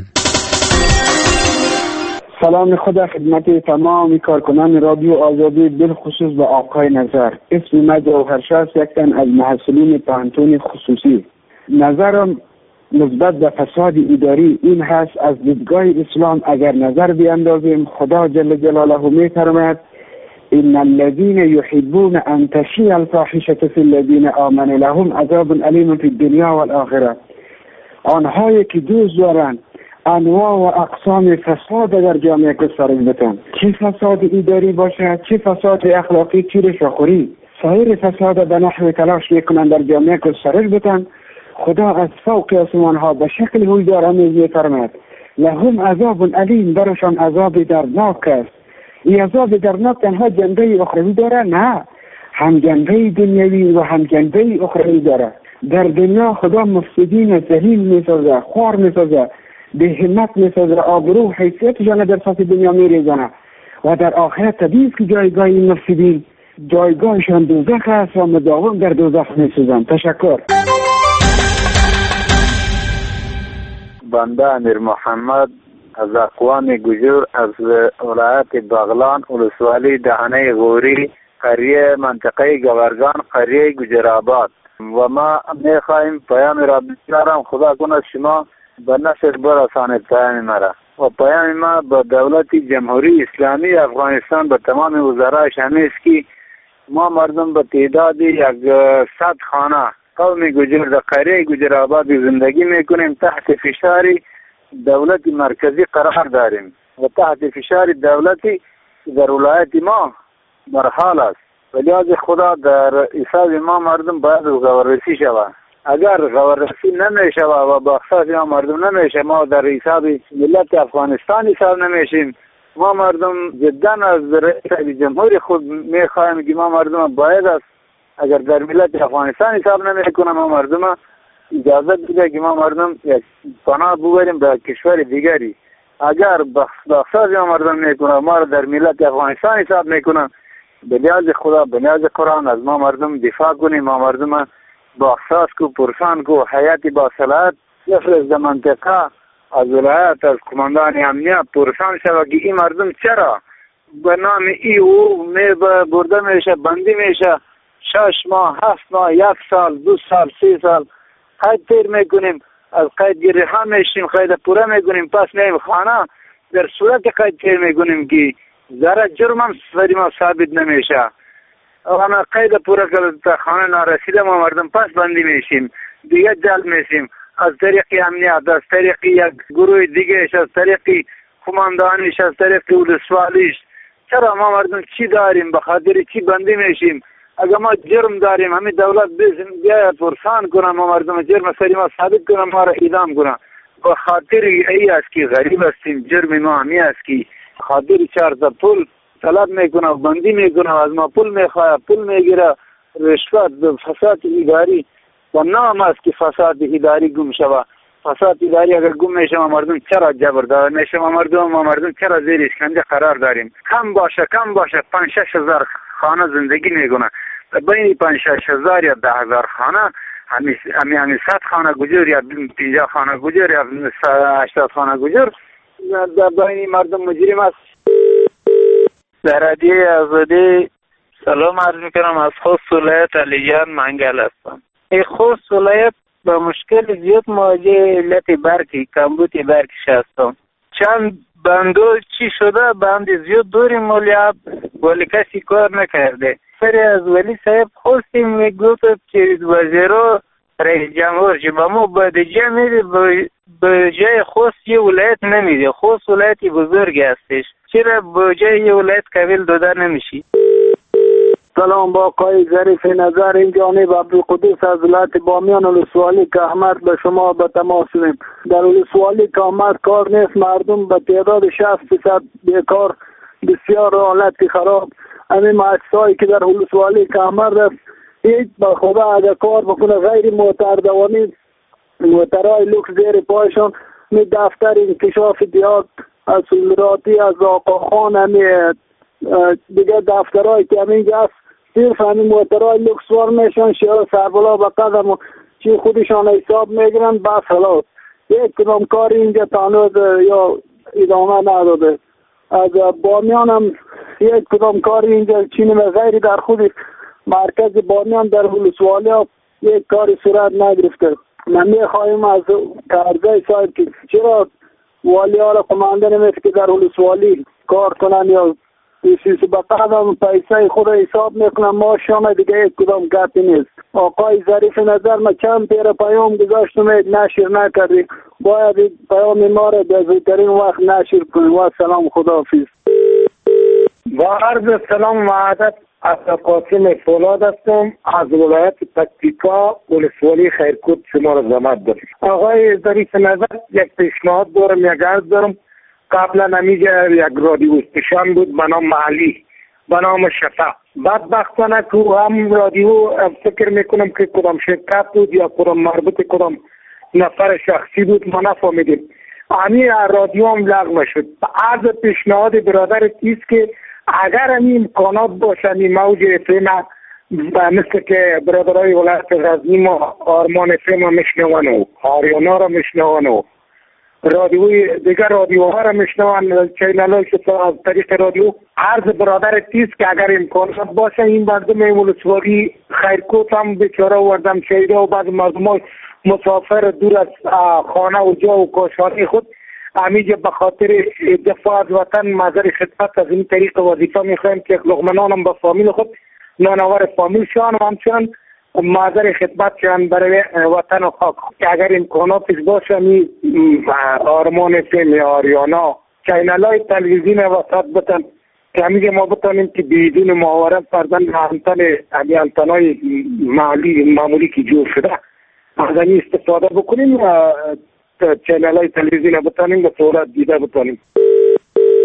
S13: سلام خدا خدمت تمام کارکنان رادیو آزادی، بالخصوص به آقای نظر. اسم من جوهرشاه است، یک تن از محصلین پانتون خصوصی. نظرم نسبت به فساد اداری این هست، از دیدگاه اسلام اگر نظر بیاندازیم خدا جل جلاله می‌فرماید ان الذين يحبون ان تشيع الفاحشه في الذين آمنوا لهم عذاب الیم فی الدنیا والآخره. آنهایی که دوست دارند انواع و اقسام فساد در جامعه گسترش بدن، چه فساد اداری باشه چه فساد اخلاقی چه رشوه‌خوری، سایر فساد به نحو تلاش میکنن در جامعه گسترش بدن. خدا از فوق آسمان ها به شکل هولدار آمیز می‌فرماید لهم عذاب الیم، برشان عذاب دردناک است. این عذاب دردناک تنها جنبه اخروی داره؟ نه، هم جنبه دنیوی و هم جنبه اخروی داره. در دنیا خدا مفسدین ذلیل میسازه، خوار میسازه، به همت میسازه، آبرو حیثیتشان در سطح دنیا میریزنه و در آخرت طبیعی که جایگاه این مفسدین جایگاهشان دوزخ است و مداوم در دوزخ میسازن. تشکر.
S8: بنده امیر محمد از اقوام گجور از ولایت بغلان، ولسوالی دهنه غوری، قریه منطقه گورگان، قریه گجرآباد و ما میخواهیم پیام را بسیارم خدا کنه شما به نشر برسانید پیام مرا و پیام ما به دولت جمهوری اسلامی افغانستان به تمام وزرایش همیست که ما مردم به تعداد یک صد خانه قوم گجر در قریه گجرآباد زندگی میکنیم، تحت فشار دولت مرکزی قرار داریم و تحت فشار دولتی در ولایت ما مرحال است. ولی از خدا در حساب ما مردم باید غوررسی شود. اگر غوررسی نمیشه و با اختصاص ما مردم نمیشه، ما در حساب ملت افغانستان حساب نمیشیم
S14: ما مردم جدا از رئیس جمهور خود میخواهیم که ما مردم باید است اگر در ملت افغانستان حساب نمیکنم ما مردم اجازه بده که ما مردم یک پناه ببریم به کشور دیگری. اگر بخصاص ما مردم میکنم ما را در ملت افغانستان حساب میکنم، به نیاز خدا به نیاز قرآن از ما مردم دفاع کنیم. ما مردم بخصاص کو پرسان کو حیات با صلاحیت یفرز در منطقه از ولایت از کماندان امنیت پرسان شود که این مردم چرا به نام ای او می برده میشه، بندی میشه، شش ماه، هفت ماه، یک سال، دو سال، سه سال قید تیر میکنیم، از قید رها میشیم، قید پوره میکنیم، پس میم خانه در صورت قید تیر میکنیم که ذره جرم هم سری ما ثابت نمیشه. اما قید پوره کرد خانه نارسیده ما مردم پس بندی میشیم، دیگه جلب میشیم از طریق امنیت، از طریق یک گروه دیگه، از طریق کماندانیش، از طریق ولسوالیش. چرا ما مردم چی داریم به خاطر چی بندی میشیم؟ اگر ما جرم داریم همین دولت بیا پرسان کنم ما مردم جرم سری ما ثابت کنم ما را اعدام کنم. به خاطر ای است که غریب هستیم، جرم ما همی است که خاطر چهارده پول طلب میکنه، بندی میکنه، از ما پول میخواه، پول میگیره، رشوت، فساد اداری و نام است که فساد اداری گم شود. فساد اداری اگر گم میشه ما مردم چرا جبر دار میشه؟ ما مردم ما مردم چرا زیر اشکنجه قرار داریم؟ کم باشه کم باشه پنج شش هزار خانه زندگی میکنه، بین پنج شش هزار یا ده هزار خانه همی همی همی صد خانه گجر یا پنجاه خانه گجر یا هشتاد خانه گجر در بین مردم مجرم است. در رادیوی آزادی سلام عرض میکنم. از خوست ولایت علیجان منگل هستم. این خوست ولایت با مشکل زیاد مواجه علت برکی کمبود برکش هستم. چند بندو چی شده بند زیاد دوریم مالیاب ولی کسی کار نکرده. سری از ولی صاحب خوستیم میگوتد که وزیرو رئیس جمهور که با ما بودجه میده به جای خوست یه ولایت نمیده. خوست ولایتی بزرگ هستش، چرا به جای یه ولایت قبیل داده نمیشی؟
S15: سلام با آقای ظریف نظر این جانب عبدالقدوس از ولایت بامیان ولسوالی که احمد به شما به تماس شدیم. در ولسوالی که احمد کار نیست، مردم به تعداد شصت درصد بیکار، بسیار حالت خراب. همین مؤسسه‌ای که در ولسوالی که احمد است هیچ به خدا اگر کار بکنه غیر معتبر دوانی موترهای لوکس زیر پایشان می دفتر انکشاف دیات از سلراتی از آقاخان همی دیگه دفترهای که همینجا است صرف همین موترهای لوکس وار میشن شهر سربلا به قدم چی خودشان حساب میگیرن بس خلاص. یک کدام کار اینجا تانوز یا ادامه نداده. از بامیان هم یک کدام کار اینجا چینی غیری در خود مرکز بامیان در ولسوالی ها یک کاری صورت نگرفته. من میخواهیم از کارزای صاحب که چرا والی ها را قمانده نمیست که در ولسوالی کار کنن یا سیسی با قدم پیسه خود حساب میکنن. ما شما دیگه یک کدام گپی نیست. آقای ظریف نظر ما چند پیر پیام گذاشتم نشر نکردیم، باید پیام ما را به زودترین وقت نشر کنیم. و سلام خداحافظ.
S16: با عرض سلام و عادت از قاسم فولاد هستم از ولایت پکتیکا ولسوالی خیرکوت شما را زحمت دارم. آقای ظریف نظر یک پیشنهاد دارم، یک عرض دارم. قبلا نمیگه یک رادیو استشان بود به نام محلی به نام شفا. بدبختانه که هم رادیو فکر میکنم که کدام شرکت بود یا کدام مربوط کدام نفر شخصی بود ما نفهمیدیم. همین رادیو هم لغو شد. عرض پیشنهاد برادر است که اگر همین امکانات باشه همین موج افم مثل که برادرای ولایت غزنی ما آرمان افم میشنون و آریانا را میشنون و رادیوی دیگر رادیوها را میشنون چینلای که از طریق رادیو. عرض برادر است که اگر امکانات باشه این مردم ولسوالی خیرکوت هم بیچاره وردم شهیده و بعض مردم مسافر دور از خانه و جا و کاشانه خود همیشه به خاطر دفاع از وطن معذر خدمت از این طریق وظیفه میخوایم که لغمنان هم به فامیل خود نانوار فامیل شان و همچنان معذر خدمت شان برای وطن و خاک. که اگر امکاناتش باشه می آرمان فیلم یا آریانا چینل های تلویزیون وسط بتن که همیشه ما بتانیم که بیدون محاورت فردن همتن همی همتن های معلی معمولی که جور شده از این استفاده بکنیم و چینل های تلویزیون بتانیم به صورت دیده بتانیم.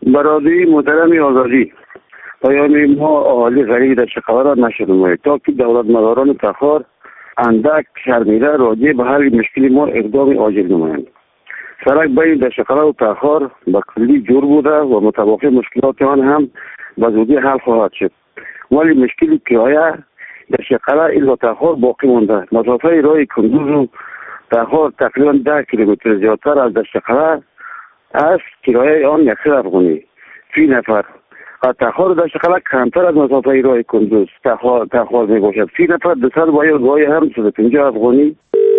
S11: برادری محترم آزادی، پیام ما اهالی غریب در شکار را نشر نمایید تا که دولت مداران تخار اندک شرمیده راجع به حل مشکل ما اقدام عاجل نمایند. سرک بین در شکار و تخار به کلی جور بوده و متوافق مشکلات آن هم به زودی حل خواهد شد، ولی مشکل کرایه در شکار الا تخار باقی مانده. مسافه راه کندوز و تخار تقریبا ده کیلومتر زیادتر از در شکار است. کرایه آن یکصد افغانی فی نفر. تخار در شکار کمتر از مسافه راه کندوز تخار تخار می باشد. فی نفر دویست و یا گاهی هم صد و پنجاه افغانی.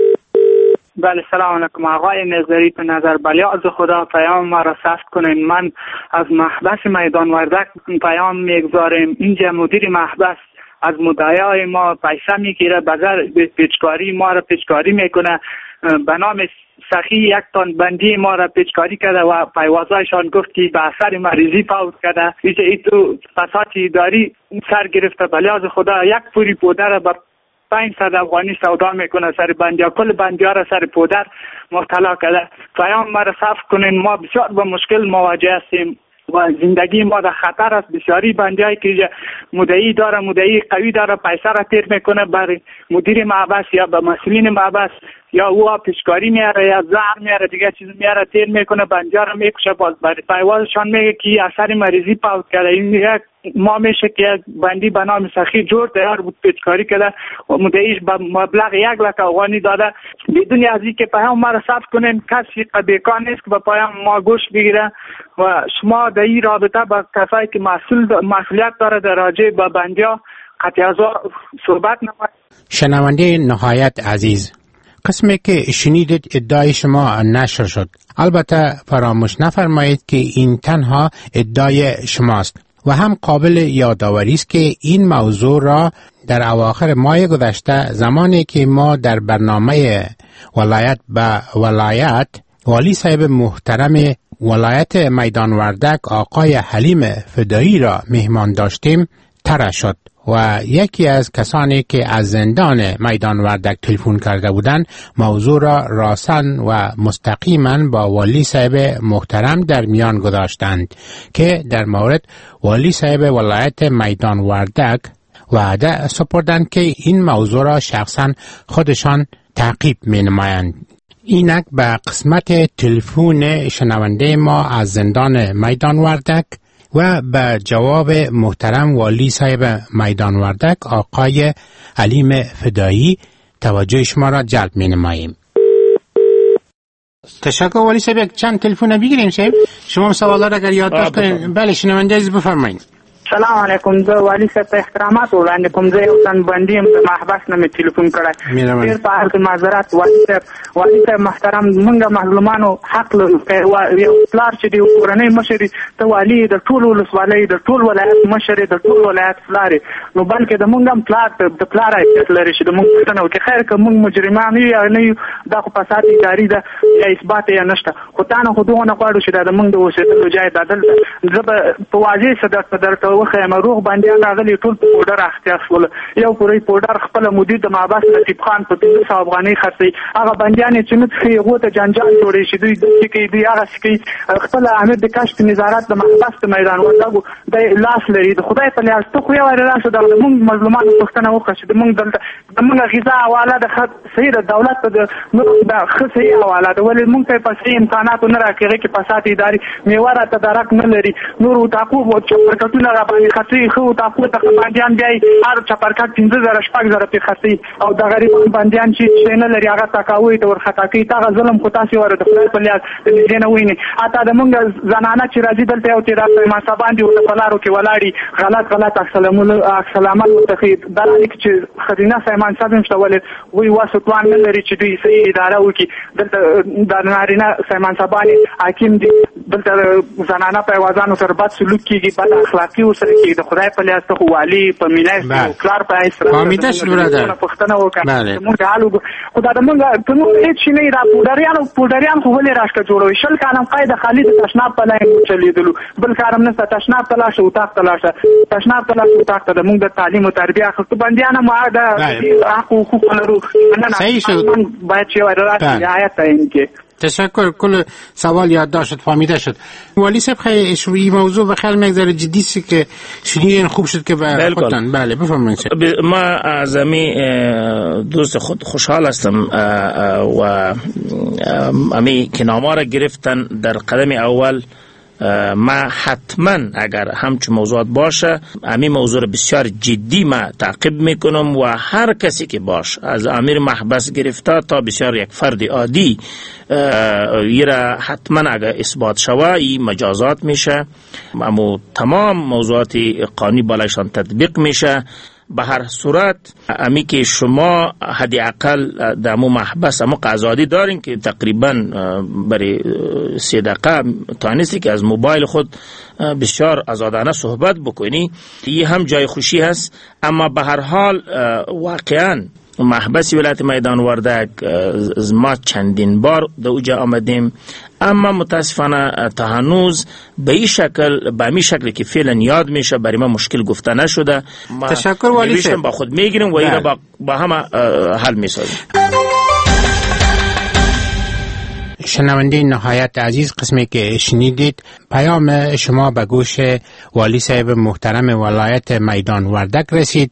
S24: بله سلام علیکم آقای نظری، به نظر بلی از خدا پیام ما را ثبت کنین. من از محبس میدان وردک پیام میگذارم. اینجا مدیر محبس از مدعیای ما پیسه میگیره، بغیر پیچکاری ما را پیچکاری میکنه. به نام سخی یک تن بندی ما را پیچکاری کرده و پیوازایشان گفت که به اثر مریضی فوت کرده. اینجا ای تو فساد اداری سر گرفته. بلی از خدا یک پوری پوده را به پانصد افغانی سودا میکنه سر بندیا، کل بندیا را سر پودر مبتلا کرده. پیام ما را صرف کنین، ما بسیار با مشکل مواجه هستیم و زندگی ما در خطر است. بسیاری بندیایی که مدعی داره، مدعی قوی داره، پیسه را تیر میکنه برای مدیر محبس یا به مسئولین محبس، یا او پیشکاری میاره یا زهر میاره دیگه چیز میاره تیر میکنه، بندیا را میکشه. باز برای پیوازشان میگه که اثر مریضی فوت کرده. این میگه ما میشه که بندی به نام سخی جور تیار بود پیچکاری کرده و مدعیش به مبلغ یک لک افغانی داده. بدون از اینکه پیام ما را ثبت کنین کسی قبیکان نیست که به پیام ما گوش بگیره و شما در این رابطه با کسایی که مسئول مسئولیت داره در راجع به بندیا قطعا صحبت نماید.
S3: شنونده نهایت عزیز، قسمی که شنیدید ادعای شما نشر شد. البته فراموش نفرمایید که این تنها ادعای شماست و هم قابل یادآوری است که این موضوع را در اواخر ماه گذشته زمانی که ما در برنامه ولایت به ولایت والی صاحب محترم ولایت میدان وردک آقای حلیم فدایی را مهمان داشتیم طرح شد و یکی از کسانی که از زندان میدان وردک تلفن کرده بودند موضوع را راسن و مستقیما با والی صاحب محترم در میان گذاشتند که در مورد والی صاحب ولایت میدان وردک وعده سپردند که این موضوع را شخصا خودشان تعقیب می نمایند. اینک به قسمت تلفن شنونده ما از زندان میدان وردک و به جواب محترم والی صاحب میدان وردک آقای علیم فدایی توجه شما را جلب می نماییم. تشکر والی صاحب. یک چند تلفن بگیریم صاحب، شما سوالا را اگر یادداشت کنین. بله شنونده عزیز بفرمایید.
S24: سلام علیکم، زه والی صاحب ته احترامات وړاندې کوم. زه یو تن بندي یم، د محبس نه مې تلیفون کړی. ډېر په حال کې معذرت والی صاحب. والی صاحب محترم، موږ مظلومانو حق لرو. یو پلار چې دی کورنۍ مشر ته والی د ټول ولسوالۍ د ټول ولایت مشر د ټول ولایت پلار نو بلکې د موږ هم پلار د پلار حیثیت لري چې د موږ پوښتنه وکړي. خیر که موږ مجرمان یو یا نه یو دا خو فساد اداري ده یا اثبات یې نشته، خو تا نه خو دغونه غواړو چې دا د موږ د اوسېدلو ځای دا دلته. زه به په واضح صدق درته وښیم، روغ بندیان راغلي ټول په پوډر اخته شول. یو پورې پوډر خپل مدیر د محبس لطیف خان په پنځه سوه افغانۍ خرڅوي. هغه بندیان چې نه څښي هغو ته جنجال جوړوي چې دوی داسې کوي، دوی هغسې کوي. خپل امیر د کشف نظارت د محبس د میدان وردګو دی لاس لري. د خدای په لحاظ ته خو یو وارې راشه د موږ مظلومانو پوښتنه وکړه چې د موږ دلته د موږ غذا حواله د صحیح د دولت ته د ښه صحیح حواله ده، ولې موږ ته یې په صحیح امکاناتو نه راکړي. هغې کې فساد اداري میوه راته درک نه لري. نور اتاقو چپرکټونه راباندې خرڅوي، ښه اتاقو ته بندیان بیا یې هر چپرکټ پنځه زره شپږ زره پرې خرڅوي، او د غریبان بندیان چې شی نه لري هغه تاکاوي ته ورخطا کوي. دغه ظلم خو تاسې واره د خدای په لحاظ د نږدې نه وینئ. حتی د موږ زنانه چې راځي دلته یو تعداد منصبان دي ورته په لارو کې ولاړي غلط غلط عکسالعمل ورته ښيي. دا لیک چې ښځینه صاحبان صاحب نشته، ولې وایي وس توان نه لري چې دوی صحیح اداره وکړي. دلته د نارینه صاحبان صاحبان حاکم دي، دلته زنانه پیوازانو سره بد سلوک کېږي، بد اخلاقي ورسره کېږي. د خدای په لحاظ ته خو والي په مینه او کلار په حیث پوښتنه وکړه موږ د حال خو دا د موږ په موږ هېڅ شي نه را پوډریان او پوډریان خو ولې راشکه جوړوي. شل کاله هم قید خالي د تشناب په لاین چلېدلو، بل کار هم نشته. تشناب ته لاړ شه اتاق ته لاړ شه، تشناب ته لاړ شه اتاق ته. د موږ د تعلیم او تربیه اخیستو بندیان هم د حق او حقوق لرو. باید چې رعایت تعین کړي.
S3: تشکر. کل سوال یادداشت فهمیده شد. والی صاحب خیلی شروعی موضوع و خیلی مقدار جدی است که شنیدین، خوب شد که به خودتان. بله بفرمایید.
S10: ما از امی دوست خود خوشحال هستم و امی که نامه را گرفتن در قدم اول. ما حتما اگر همچون موضوعات باشه امی موضوع را بسیار جدی ما تعقیب میکنم و هر کسی که باش از امیر محبس گرفته تا بسیار یک فرد عادی ایره حتما اگر اثبات شوه این مجازات میشه، اما تمام موضوعات قانونی بالایشان تطبیق میشه. به هر صورت امی که شما حدی اقل دمو محبس اما آزادی دارین که تقریبا برای سه دقیقه تانستی که از موبایل خود بسیار آزادانه صحبت بکنی، این هم جای خوشی هست. اما به هر حال واقعا محبس ولایت میدان وردک ما چندین بار در اوجا آمدیم، اما متاسفانه تا هنوز به این شکل به این شکلی که فعلا یاد میشه برای ما مشکل گفته نشده.
S3: تشکر والی صاحب.
S10: با خود میگیریم و این با, با همه حل میسازیم.
S3: شنونده نهایت عزیز، قسمی که شنیدید پیام شما به گوش والی صاحب محترم ولایت میدان وردک رسید